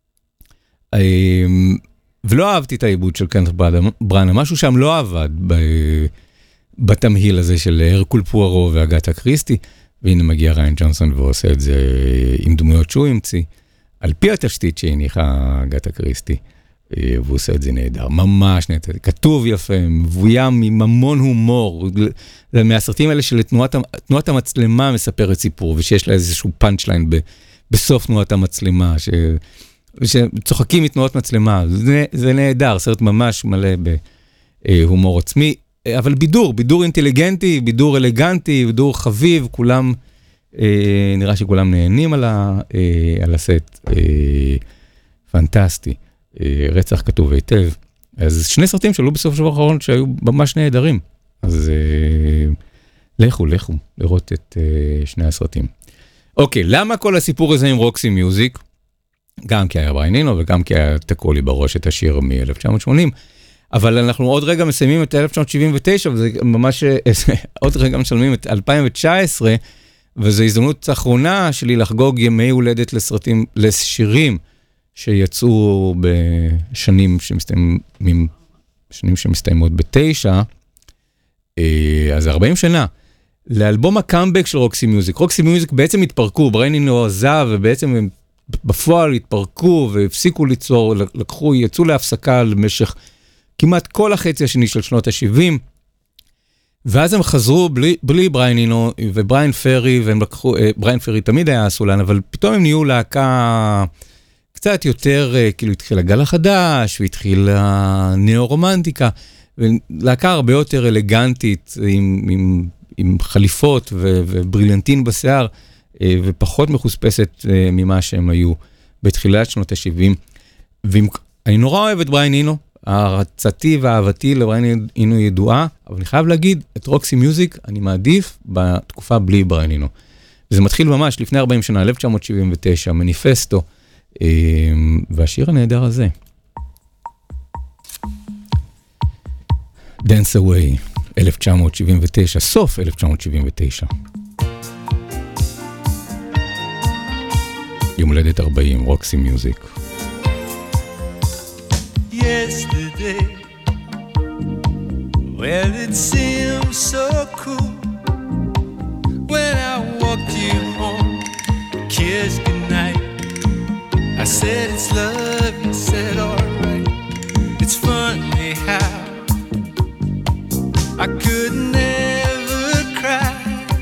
אה, ולא אהבתי את העיבוד של קנת בראנה, משהו שם לא עבד ב... בתמהיל הזה של הרקול פוארו ואגתה קריסטי, והנה מגיע ריין ג'ונסון ועושה את זה עם דמויות שהוא המציא, על פי התשתית שהניחה אגתה קריסטי, והוא עושה את זה נהדר, ממש נהדר, כתוב יפה, מבוים עם המון הומור, זה מהסרטים האלה של תנועת, תנועת המצלמה מספרת סיפור, ושיש לה איזשהו פאנצ'ליין ב, בסוף תנועת המצלמה, ש, שצוחקים מתנועות מצלמה, זה, זה נהדר, סרט ממש מלא בהומור עצמי, אבל בידור, בידור אינטליגנטי, בידור אלגנטי, בידור חביב, כולם, אה, נראה שכולם נהנים על, ה, אה, על הסט, אה, פנטסטי, אה, רצח כתוב היטב. אז שני סרטים שעלו בסוף השבוע האחרון שהיו ממש נהדרים. אז אה, לכו, לכו, לראות את אה, שני הסרטים. אוקיי, למה כל הסיפור הזה עם רוקסי מיוזיק? גם כי היה בריין אינו וגם כי היה תקעו לי בראש את השיר מ-אלף תשע מאות שמונים, אבל אנחנו עוד רגע מסיימים את אלף תשע מאות שבעים ותשע, וזה ממש, עוד רגע משלמים את אלפיים תשע עשרה, וזו הזדמנות האחרונה שלי לחגוג ימי הולדת לסרטים, לשירים שיצאו בשנים שמסתיימים, שנים שמסתיימות בתשע, אז ארבעים שנה, לאלבום הקאמבק של רוקסי מיוזיק. רוקסי מיוזיק בעצם התפרקו, בריין אינו עזב, ובעצם הם בפועל התפרקו והפסיקו ליצור, לקחו, יצאו להפסקה למשך כמעט כל החצי השני של שנות ה-שבעים, ואז הם חזרו בלי, בלי בריין אינו ובריין פרי, והם לקחו, בריין פרי תמיד היה הסולן, אבל פתאום הם נהיו להקה קצת יותר, כאילו התחיל הגל החדש, והתחיל הנאו-רומנטיקה, ולהקה הרבה יותר אלגנטית, עם, עם, עם חליפות ו, ובריליאנטין בשיער, ופחות מחוספסת ממה שהם היו בתחילת שנות ה-שבעים. ואני נורא אוהב את בריין אינו, הרצתי והאהבתי לבריין אינו ידועה, אבל אני חייב להגיד, את רוקסי מיוזיק אני מעדיף בתקופה בלי בריין אינו. וזה מתחיל ממש לפני ארבעים שנה, אלף תשע מאות שבעים ותשע, מניפסטו, והשיר הנהדר הזה. Dance Away, אלף תשע מאות שבעים ותשע, סוף אלף תשע מאות שבעים ותשע. יום הולדת ארבעים, רוקסי מיוזיק. Yesterday, well, it seemed so cool when I walked you home, kissed goodnight. I said it's love, you said alright. It's funny how I could never cry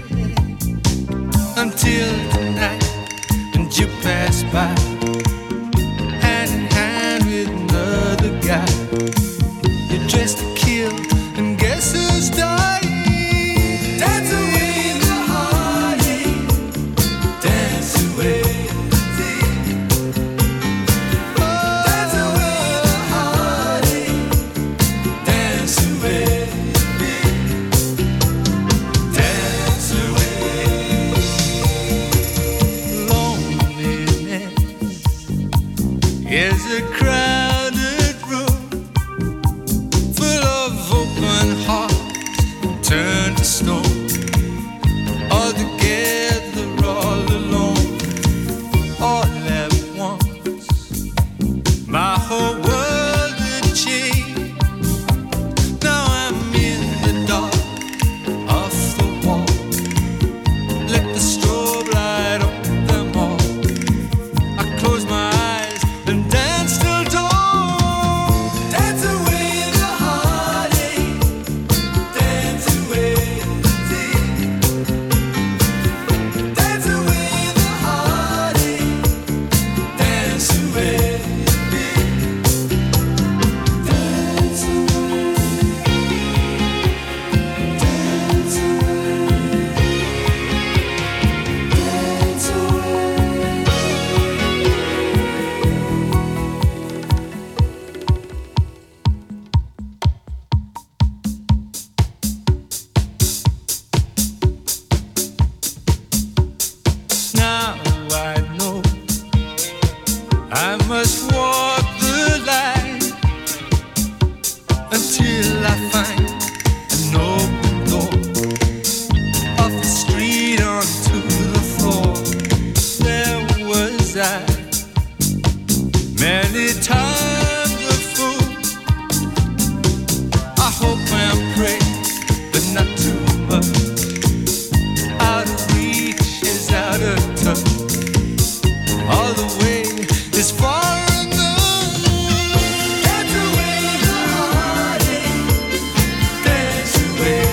until tonight, and you passed by. Guy. You're dressed to kill, and guess who's dying? Dance away the heartache, dance away the pain. Oh, dance away the heartache, dance away the pain. Dance away. Loneliness is a crowd. till I find an open door off the street onto the floor. There was I, many times a fool. I hope and pray, but not too much. Out of reach is out of touch. All the way is far enough. Dance away the heartache. Dance away.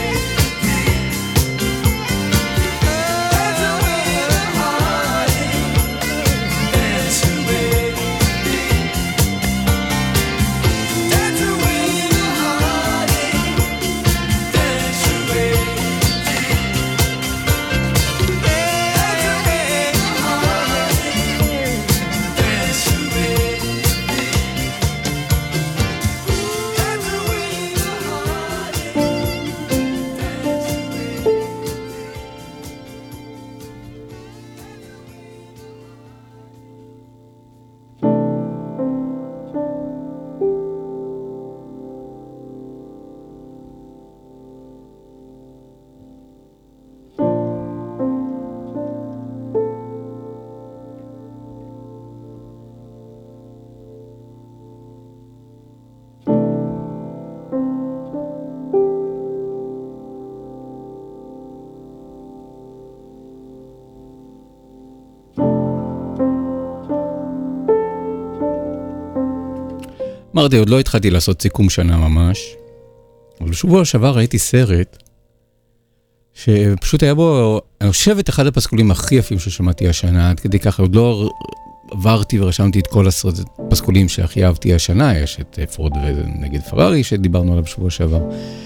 Dance away the heartache. Dance away. Dance away the heartache. Dance away. אמרתי, עוד לא התחלתי לעשות סיכום שנה ממש, אבל בשבוע שעבר ראיתי סרט, שפשוט היה בו, אני חושב את אחד הפסקולים הכי יפים ששמעתי השנה, עד כדי ככה, עוד לא עברתי ורשמתי את כל הפסקולים שהכי אהבתי השנה, יש את פורד ונגד פרארי שדיברנו עליו בשבוע שעבר,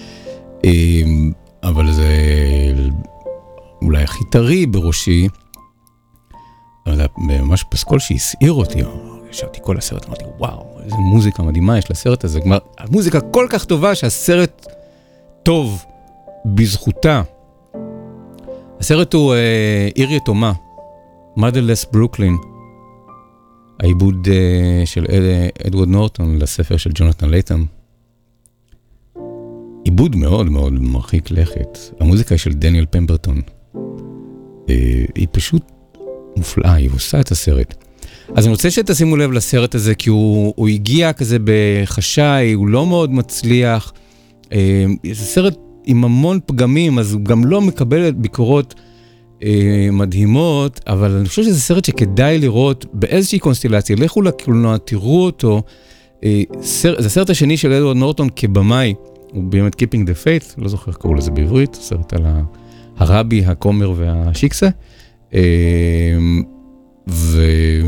אבל זה אולי הכי טרי בראשי, אבל ממש פסקול שהסעיר אותי, ישבתי כל הסרט, אמרתי, וואו, איזה מוזיקה מדהימה יש לסרט הזה. כלומר, המוזיקה כל כך טובה שהסרט טוב בזכותה. הסרט הוא אה, עיר יתומה, Motherless Brooklyn, העיבוד אה, של אד, אדוארד נורטון לספר של ג'ונתן לייתם. עיבוד מאוד מאוד מרחיק לכת. המוזיקה היא של דניאל פמברטון. אה, היא פשוט מופלאה, היא עושה את הסרט. אז אני רוצה שתשימו לב לסרט הזה, כי הוא, הוא הגיע כזה בחשאי, הוא לא מאוד מצליח. אה, זה סרט עם המון פגמים, אז הוא גם לא מקבל ביקורות אה, מדהימות, אבל אני חושב שזה סרט שכדאי לראות באיזושהי קונסטלציה. לכו לקולנוע, תראו אותו. אה, סרט, זה הסרט השני של אדוארד נורטון כבמאי, הוא באמת Keeping the Faith, לא זוכר איך קראו לזה בעברית, סרט על הרבי, הכומר והשיקסה. אה, ו...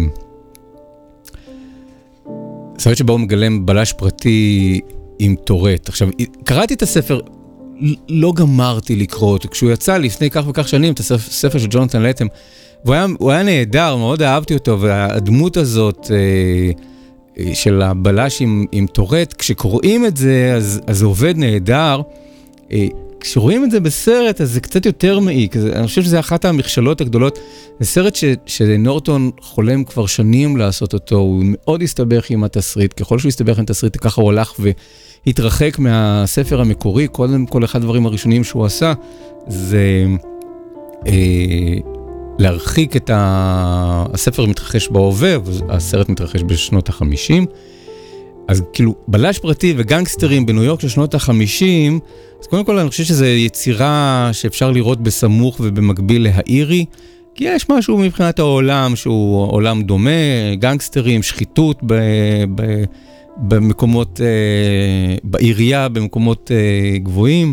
סרט שבו הוא מגלם בלש פרטי עם טורט. עכשיו, קראתי את הספר, לא גמרתי לקרוא אותו, כשהוא יצא לפני כך וכך שנים, את הספר של ג'ונתן לייתם, והוא היה, הוא היה נהדר, מאוד אהבתי אותו, והדמות הזאת אה, של הבלש עם, עם טורט, כשקוראים את זה, אז, אז זה עובד נהדר, אה, כשרואים את זה בסרט, אז זה קצת יותר מעיק. אני חושב שזה אחת המכשלות הגדולות. זה סרט ש, שנורטון חולם כבר שנים לעשות אותו, הוא מאוד הסתבך עם התסריט, ככל שהוא הסתבך עם התסריט, ככה הוא הלך והתרחק מהספר המקורי. קודם כל, אחד הדברים הראשונים שהוא עשה, זה אה, להרחיק את ה... הספר מתרחש בהווה, הסרט מתרחש בשנות החמישים, אז כאילו בלש פרטי וגנגסטרים בניו יורק של שנות החמישים, אז קודם כל אני חושב שזו יצירה שאפשר לראות בסמוך ובמקביל להאירי, כי יש משהו מבחינת העולם שהוא עולם דומה, גנגסטרים, שחיתות ב, ב, במקומות, בעירייה, במקומות גבוהים,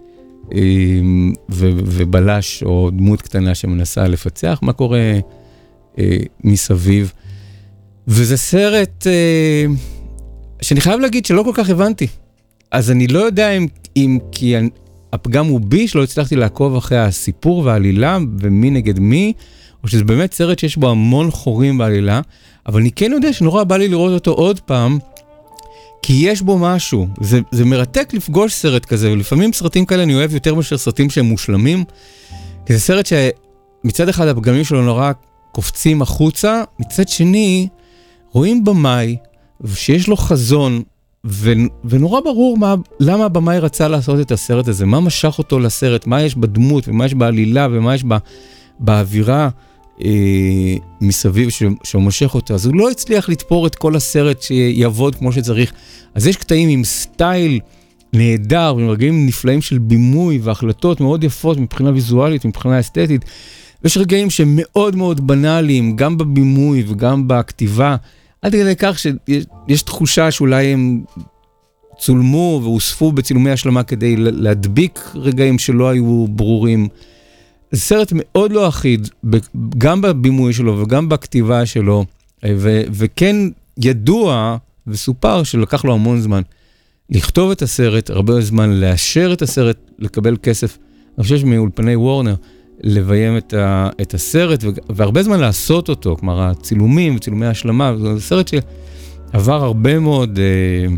ו, ובלש או דמות קטנה שמנסה לפצח מה קורה מסביב. וזה סרט שאני חייב להגיד שלא כל כך הבנתי. אז אני לא יודע אם, אם כי הפגם הוא בי, שלא הצלחתי לעקוב אחרי הסיפור והעלילה, ומי נגד מי, או שזה באמת סרט שיש בו המון חורים בעלילה, אבל אני כן יודע שנורא בא לי לראות אותו עוד פעם, כי יש בו משהו. זה, זה מרתק לפגוש סרט כזה, ולפעמים סרטים כאלה אני אוהב יותר מאשר סרטים שהם מושלמים, כי זה סרט שמצד אחד הפגמים שלו נורא קופצים החוצה, מצד שני רואים במאי, ושיש לו חזון ו, ונורא ברור מה, למה הבמאי רצה לעשות את הסרט הזה, מה משך אותו לסרט, מה יש בדמות, ומה יש בעלילה, ומה יש בא, באווירה אה, מסביב ש, שמושך אותו. אז הוא לא הצליח לתפור את כל הסרט שיעבוד כמו שצריך. אז יש קטעים עם סטייל נהדר, ועם רגעים נפלאים של בימוי, והחלטות מאוד יפות מבחינה ויזואלית, מבחינה אסתטית. ויש רגעים שהם מאוד מאוד בנאליים, גם בבימוי וגם בכתיבה, עד כדי כך שיש תחושה שאולי הם צולמו והוספו בצילומי השלמה כדי להדביק רגעים שלא היו ברורים. זה סרט מאוד לא אחיד, גם בבימוי שלו וגם בכתיבה שלו, ו- וכן ידוע וסופר שלקח לו המון זמן לכתוב את הסרט, הרבה זמן לאשר את הסרט, לקבל כסף, אני חושב מאולפני וורנר, לביים את, ה, את הסרט, והרבה זמן לעשות אותו, כלומר, הצילומים וצילומי השלמה, זה סרט שעבר הרבה מאוד, אה,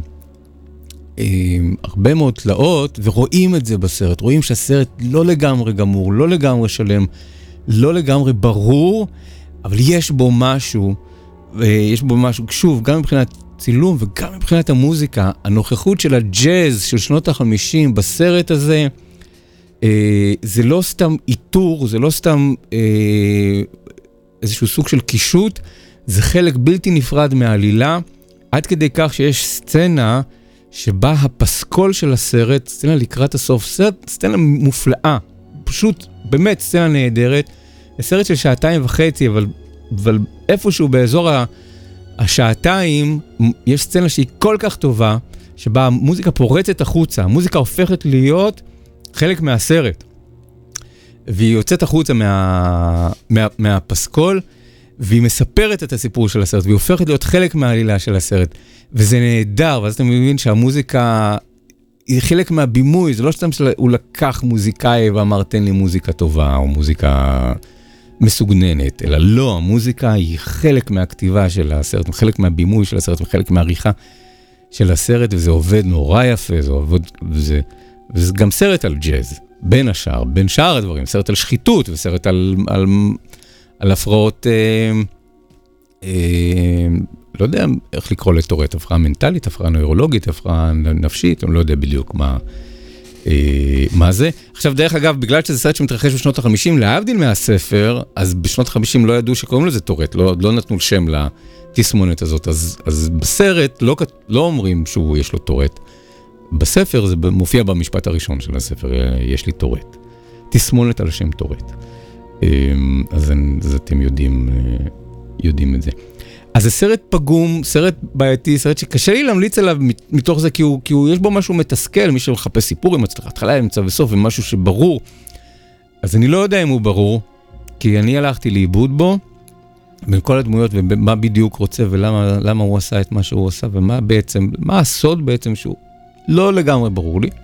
אה, הרבה מאוד תלאות, ורואים את זה בסרט, רואים שהסרט לא לגמרי גמור, לא לגמרי שלם, לא לגמרי ברור, אבל יש בו משהו, יש בו משהו, שוב, גם מבחינת צילום וגם מבחינת המוזיקה, הנוכחות של הג'אז של שנות ה-חמישים בסרט הזה, זה לא סתם איתור, זה לא סתם איזשהו סוג של קישוט, זה חלק בלתי נפרד מהעלילה, עד כדי כך שיש סצנה שבה הפסקול של הסרט, סצנה לקראת הסוף, סרט, סצנה מופלאה, פשוט באמת סצנה נהדרת, סרט של שעתיים וחצי, אבל, אבל איפשהו באזור השעתיים, יש סצנה שהיא כל כך טובה, שבה המוזיקה פורצת החוצה, המוזיקה הופכת להיות חלק מהסרט, והיא יוצאת החוצה מה, מה, מהפסקול, והיא מספרת את הסיפור של הסרט, והיא הופכת להיות חלק מהעלילה של הסרט, וזה נהדר, ואז אתה מבין שהמוזיקה היא חלק מהבימוי, זה לא סתם שהוא לקח מוזיקאי ואמר תן לי מוזיקה טובה, או מוזיקה מסוגננת, אלא לא, המוזיקה היא חלק מהכתיבה של הסרט, חלק מהבימוי של הסרט, חלק מהעריכה של הסרט, וזה עובד נורא יפה, זה עובד, וזה... וזה גם סרט על ג'אז, בין השאר, בין שאר הדברים, סרט על שחיתות, וסרט על, על, על הפרעות, אה, אה, לא יודע איך לקרוא לטורט, הפרעה מנטלית, הפרעה נוירולוגית, הפרעה נפשית, אני לא יודע בדיוק מה, אה, מה זה. עכשיו, דרך אגב, בגלל שזה סרט שמתרחש בשנות ה-חמישים, להבדיל מהספר, אז בשנות ה-חמישים לא ידעו שקוראים לזה טורט, לא, לא נתנו שם לתסמונת הזאת, אז, אז בסרט לא, לא אומרים שהוא יש לו טורט, בספר זה מופיע במשפט הראשון של הספר, יש לי טורט. תסמונת על שם טורט. אז, אז אתם יודעים, יודעים את זה. אז זה סרט פגום, סרט בעייתי, סרט שקשה לי להמליץ עליו מתוך זה, כי הוא, כי הוא יש בו משהו מתסכל, מי שמחפש סיפור עם התחלה, אמצע וסוף, ומשהו שברור. אז אני לא יודע אם הוא ברור, כי אני הלכתי לאיבוד בו, בין כל הדמויות, ומה בדיוק רוצה, ולמה למה הוא עשה את מה שהוא עשה, ומה בעצם, מה הסוד בעצם שהוא לא לגמרי ברור לי,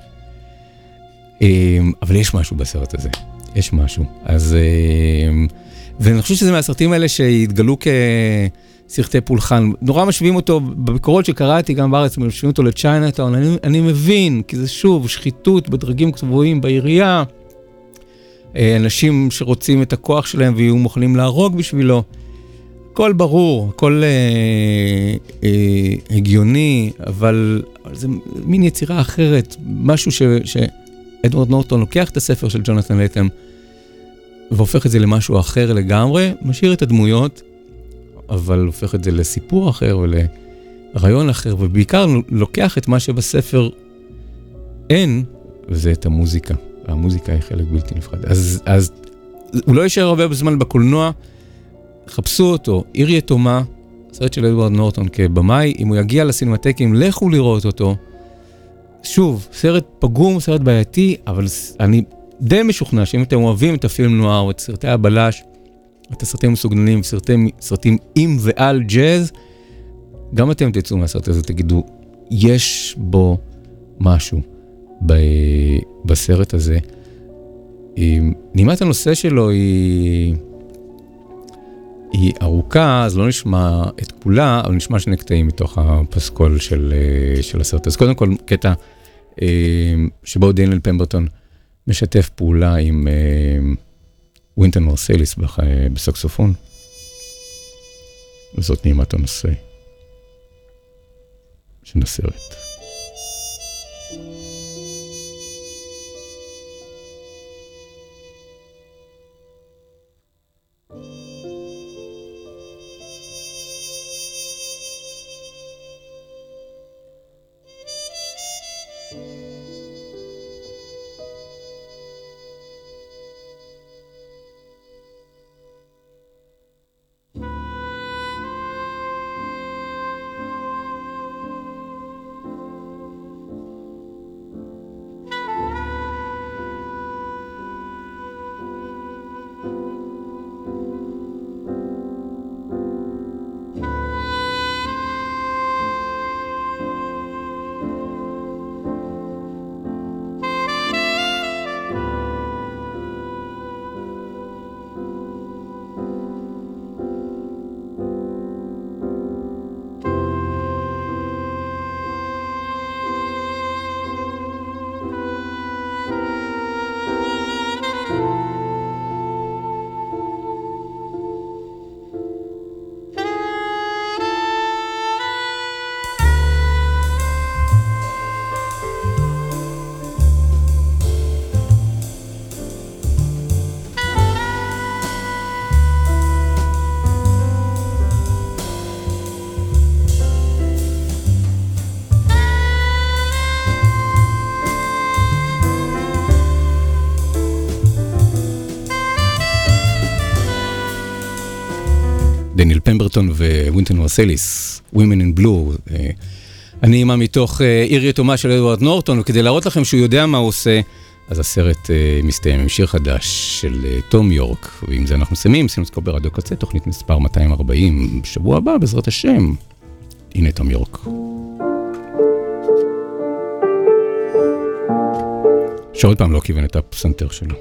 אבל יש משהו בסרט הזה, יש משהו. אז, ואני חושב שזה מהסרטים האלה שהתגלו כסרטי פולחן, נורא משווים אותו, בביקורות שקראתי גם בארץ, משווים אותו לצ'יינאטאון, אני, אני מבין, כי זה שוב, שחיתות בדרגים קבועים בעירייה, אנשים שרוצים את הכוח שלהם ויהיו מוכנים להרוג בשבילו, הכל ברור, הכל אה, אה, הגיוני, אבל, אבל זה מין יצירה אחרת, משהו ש, שאדוארד נורטון לוקח את הספר של ג'ונתן לייטם, והופך את זה למשהו אחר לגמרי, משאיר את הדמויות, אבל הופך את זה לסיפור אחר ולרעיון אחר, ובעיקר לוקח את מה שבספר אין, וזה את המוזיקה. המוזיקה היא חלק בלתי נפרד. אז, אז הוא לא יישאר הרבה בזמן בקולנוע, חפשו אותו, עיר יתומה, סרט של אדוארד נורטון כבמאי, אם הוא יגיע לסינמטקים, לכו לראות אותו. שוב, סרט פגום, סרט בעייתי, אבל אני די משוכנע שאם אתם אוהבים את הפילם נוער, את סרטי הבלש, את הסרטים מסוגננים, סרטים, סרטים עם ועל ג'אז, גם אתם תצאו מהסרט הזה, תגידו, יש בו משהו ב, בסרט הזה. נימת הנושא שלו היא... היא ארוכה, אז לא נשמע את כולה, אבל נשמע שני קטעים מתוך הפסקול של, של הסרט. אז קודם כל, קטע שבו דניאל פמברטון משתף פעולה עם ווינטון מרסליס בסקסופון. וזאת נעימת הנושא של הסרט. דניאל פמברטון ווינטון מרסליס, Women in Blue. אני אימה מתוך עיר יתומה של אדוארד נורטון, וכדי להראות לכם שהוא יודע מה הוא עושה, אז הסרט מסתיים עם שיר חדש של תום יורק, ועם זה אנחנו מסיימים, סינוסקופ ברדיו קצה, תוכנית מספר מאתיים וארבעים, בשבוע הבא, בעזרת השם. הנה תום יורק. שעוד פעם לא כיוון את הפסנתר שלו.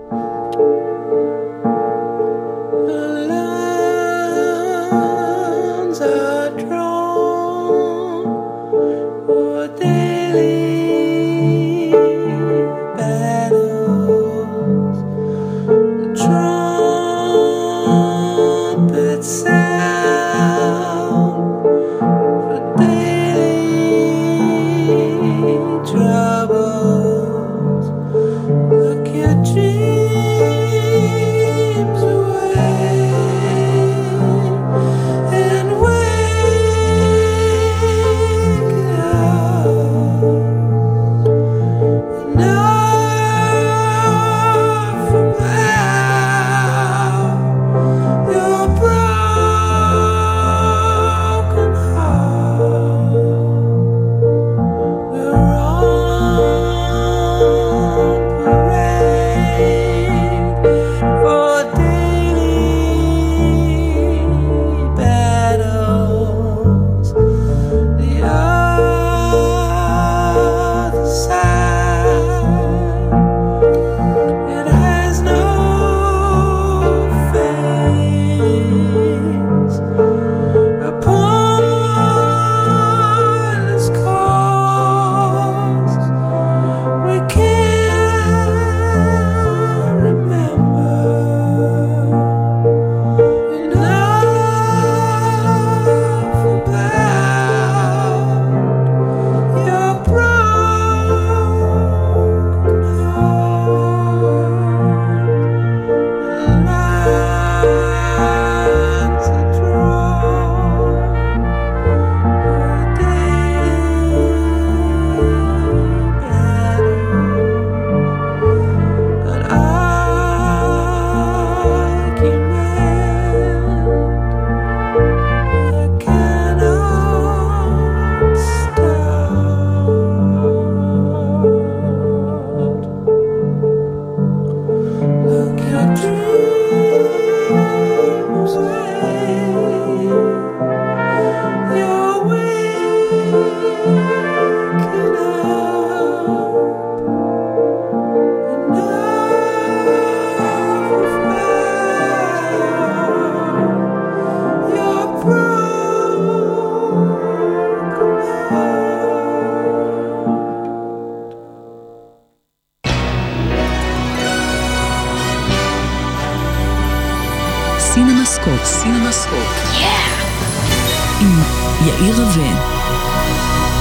סינמסקופ, סינמסקופ. עם יאיר רווה.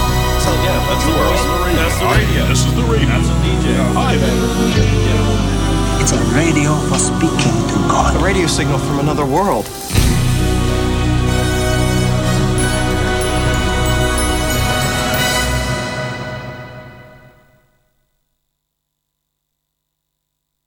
That's how, yeah, that's the world. That's the radio. This is the radio. That's a D J. Hi, man. It's a radio for speaking to God. A radio signal from another world.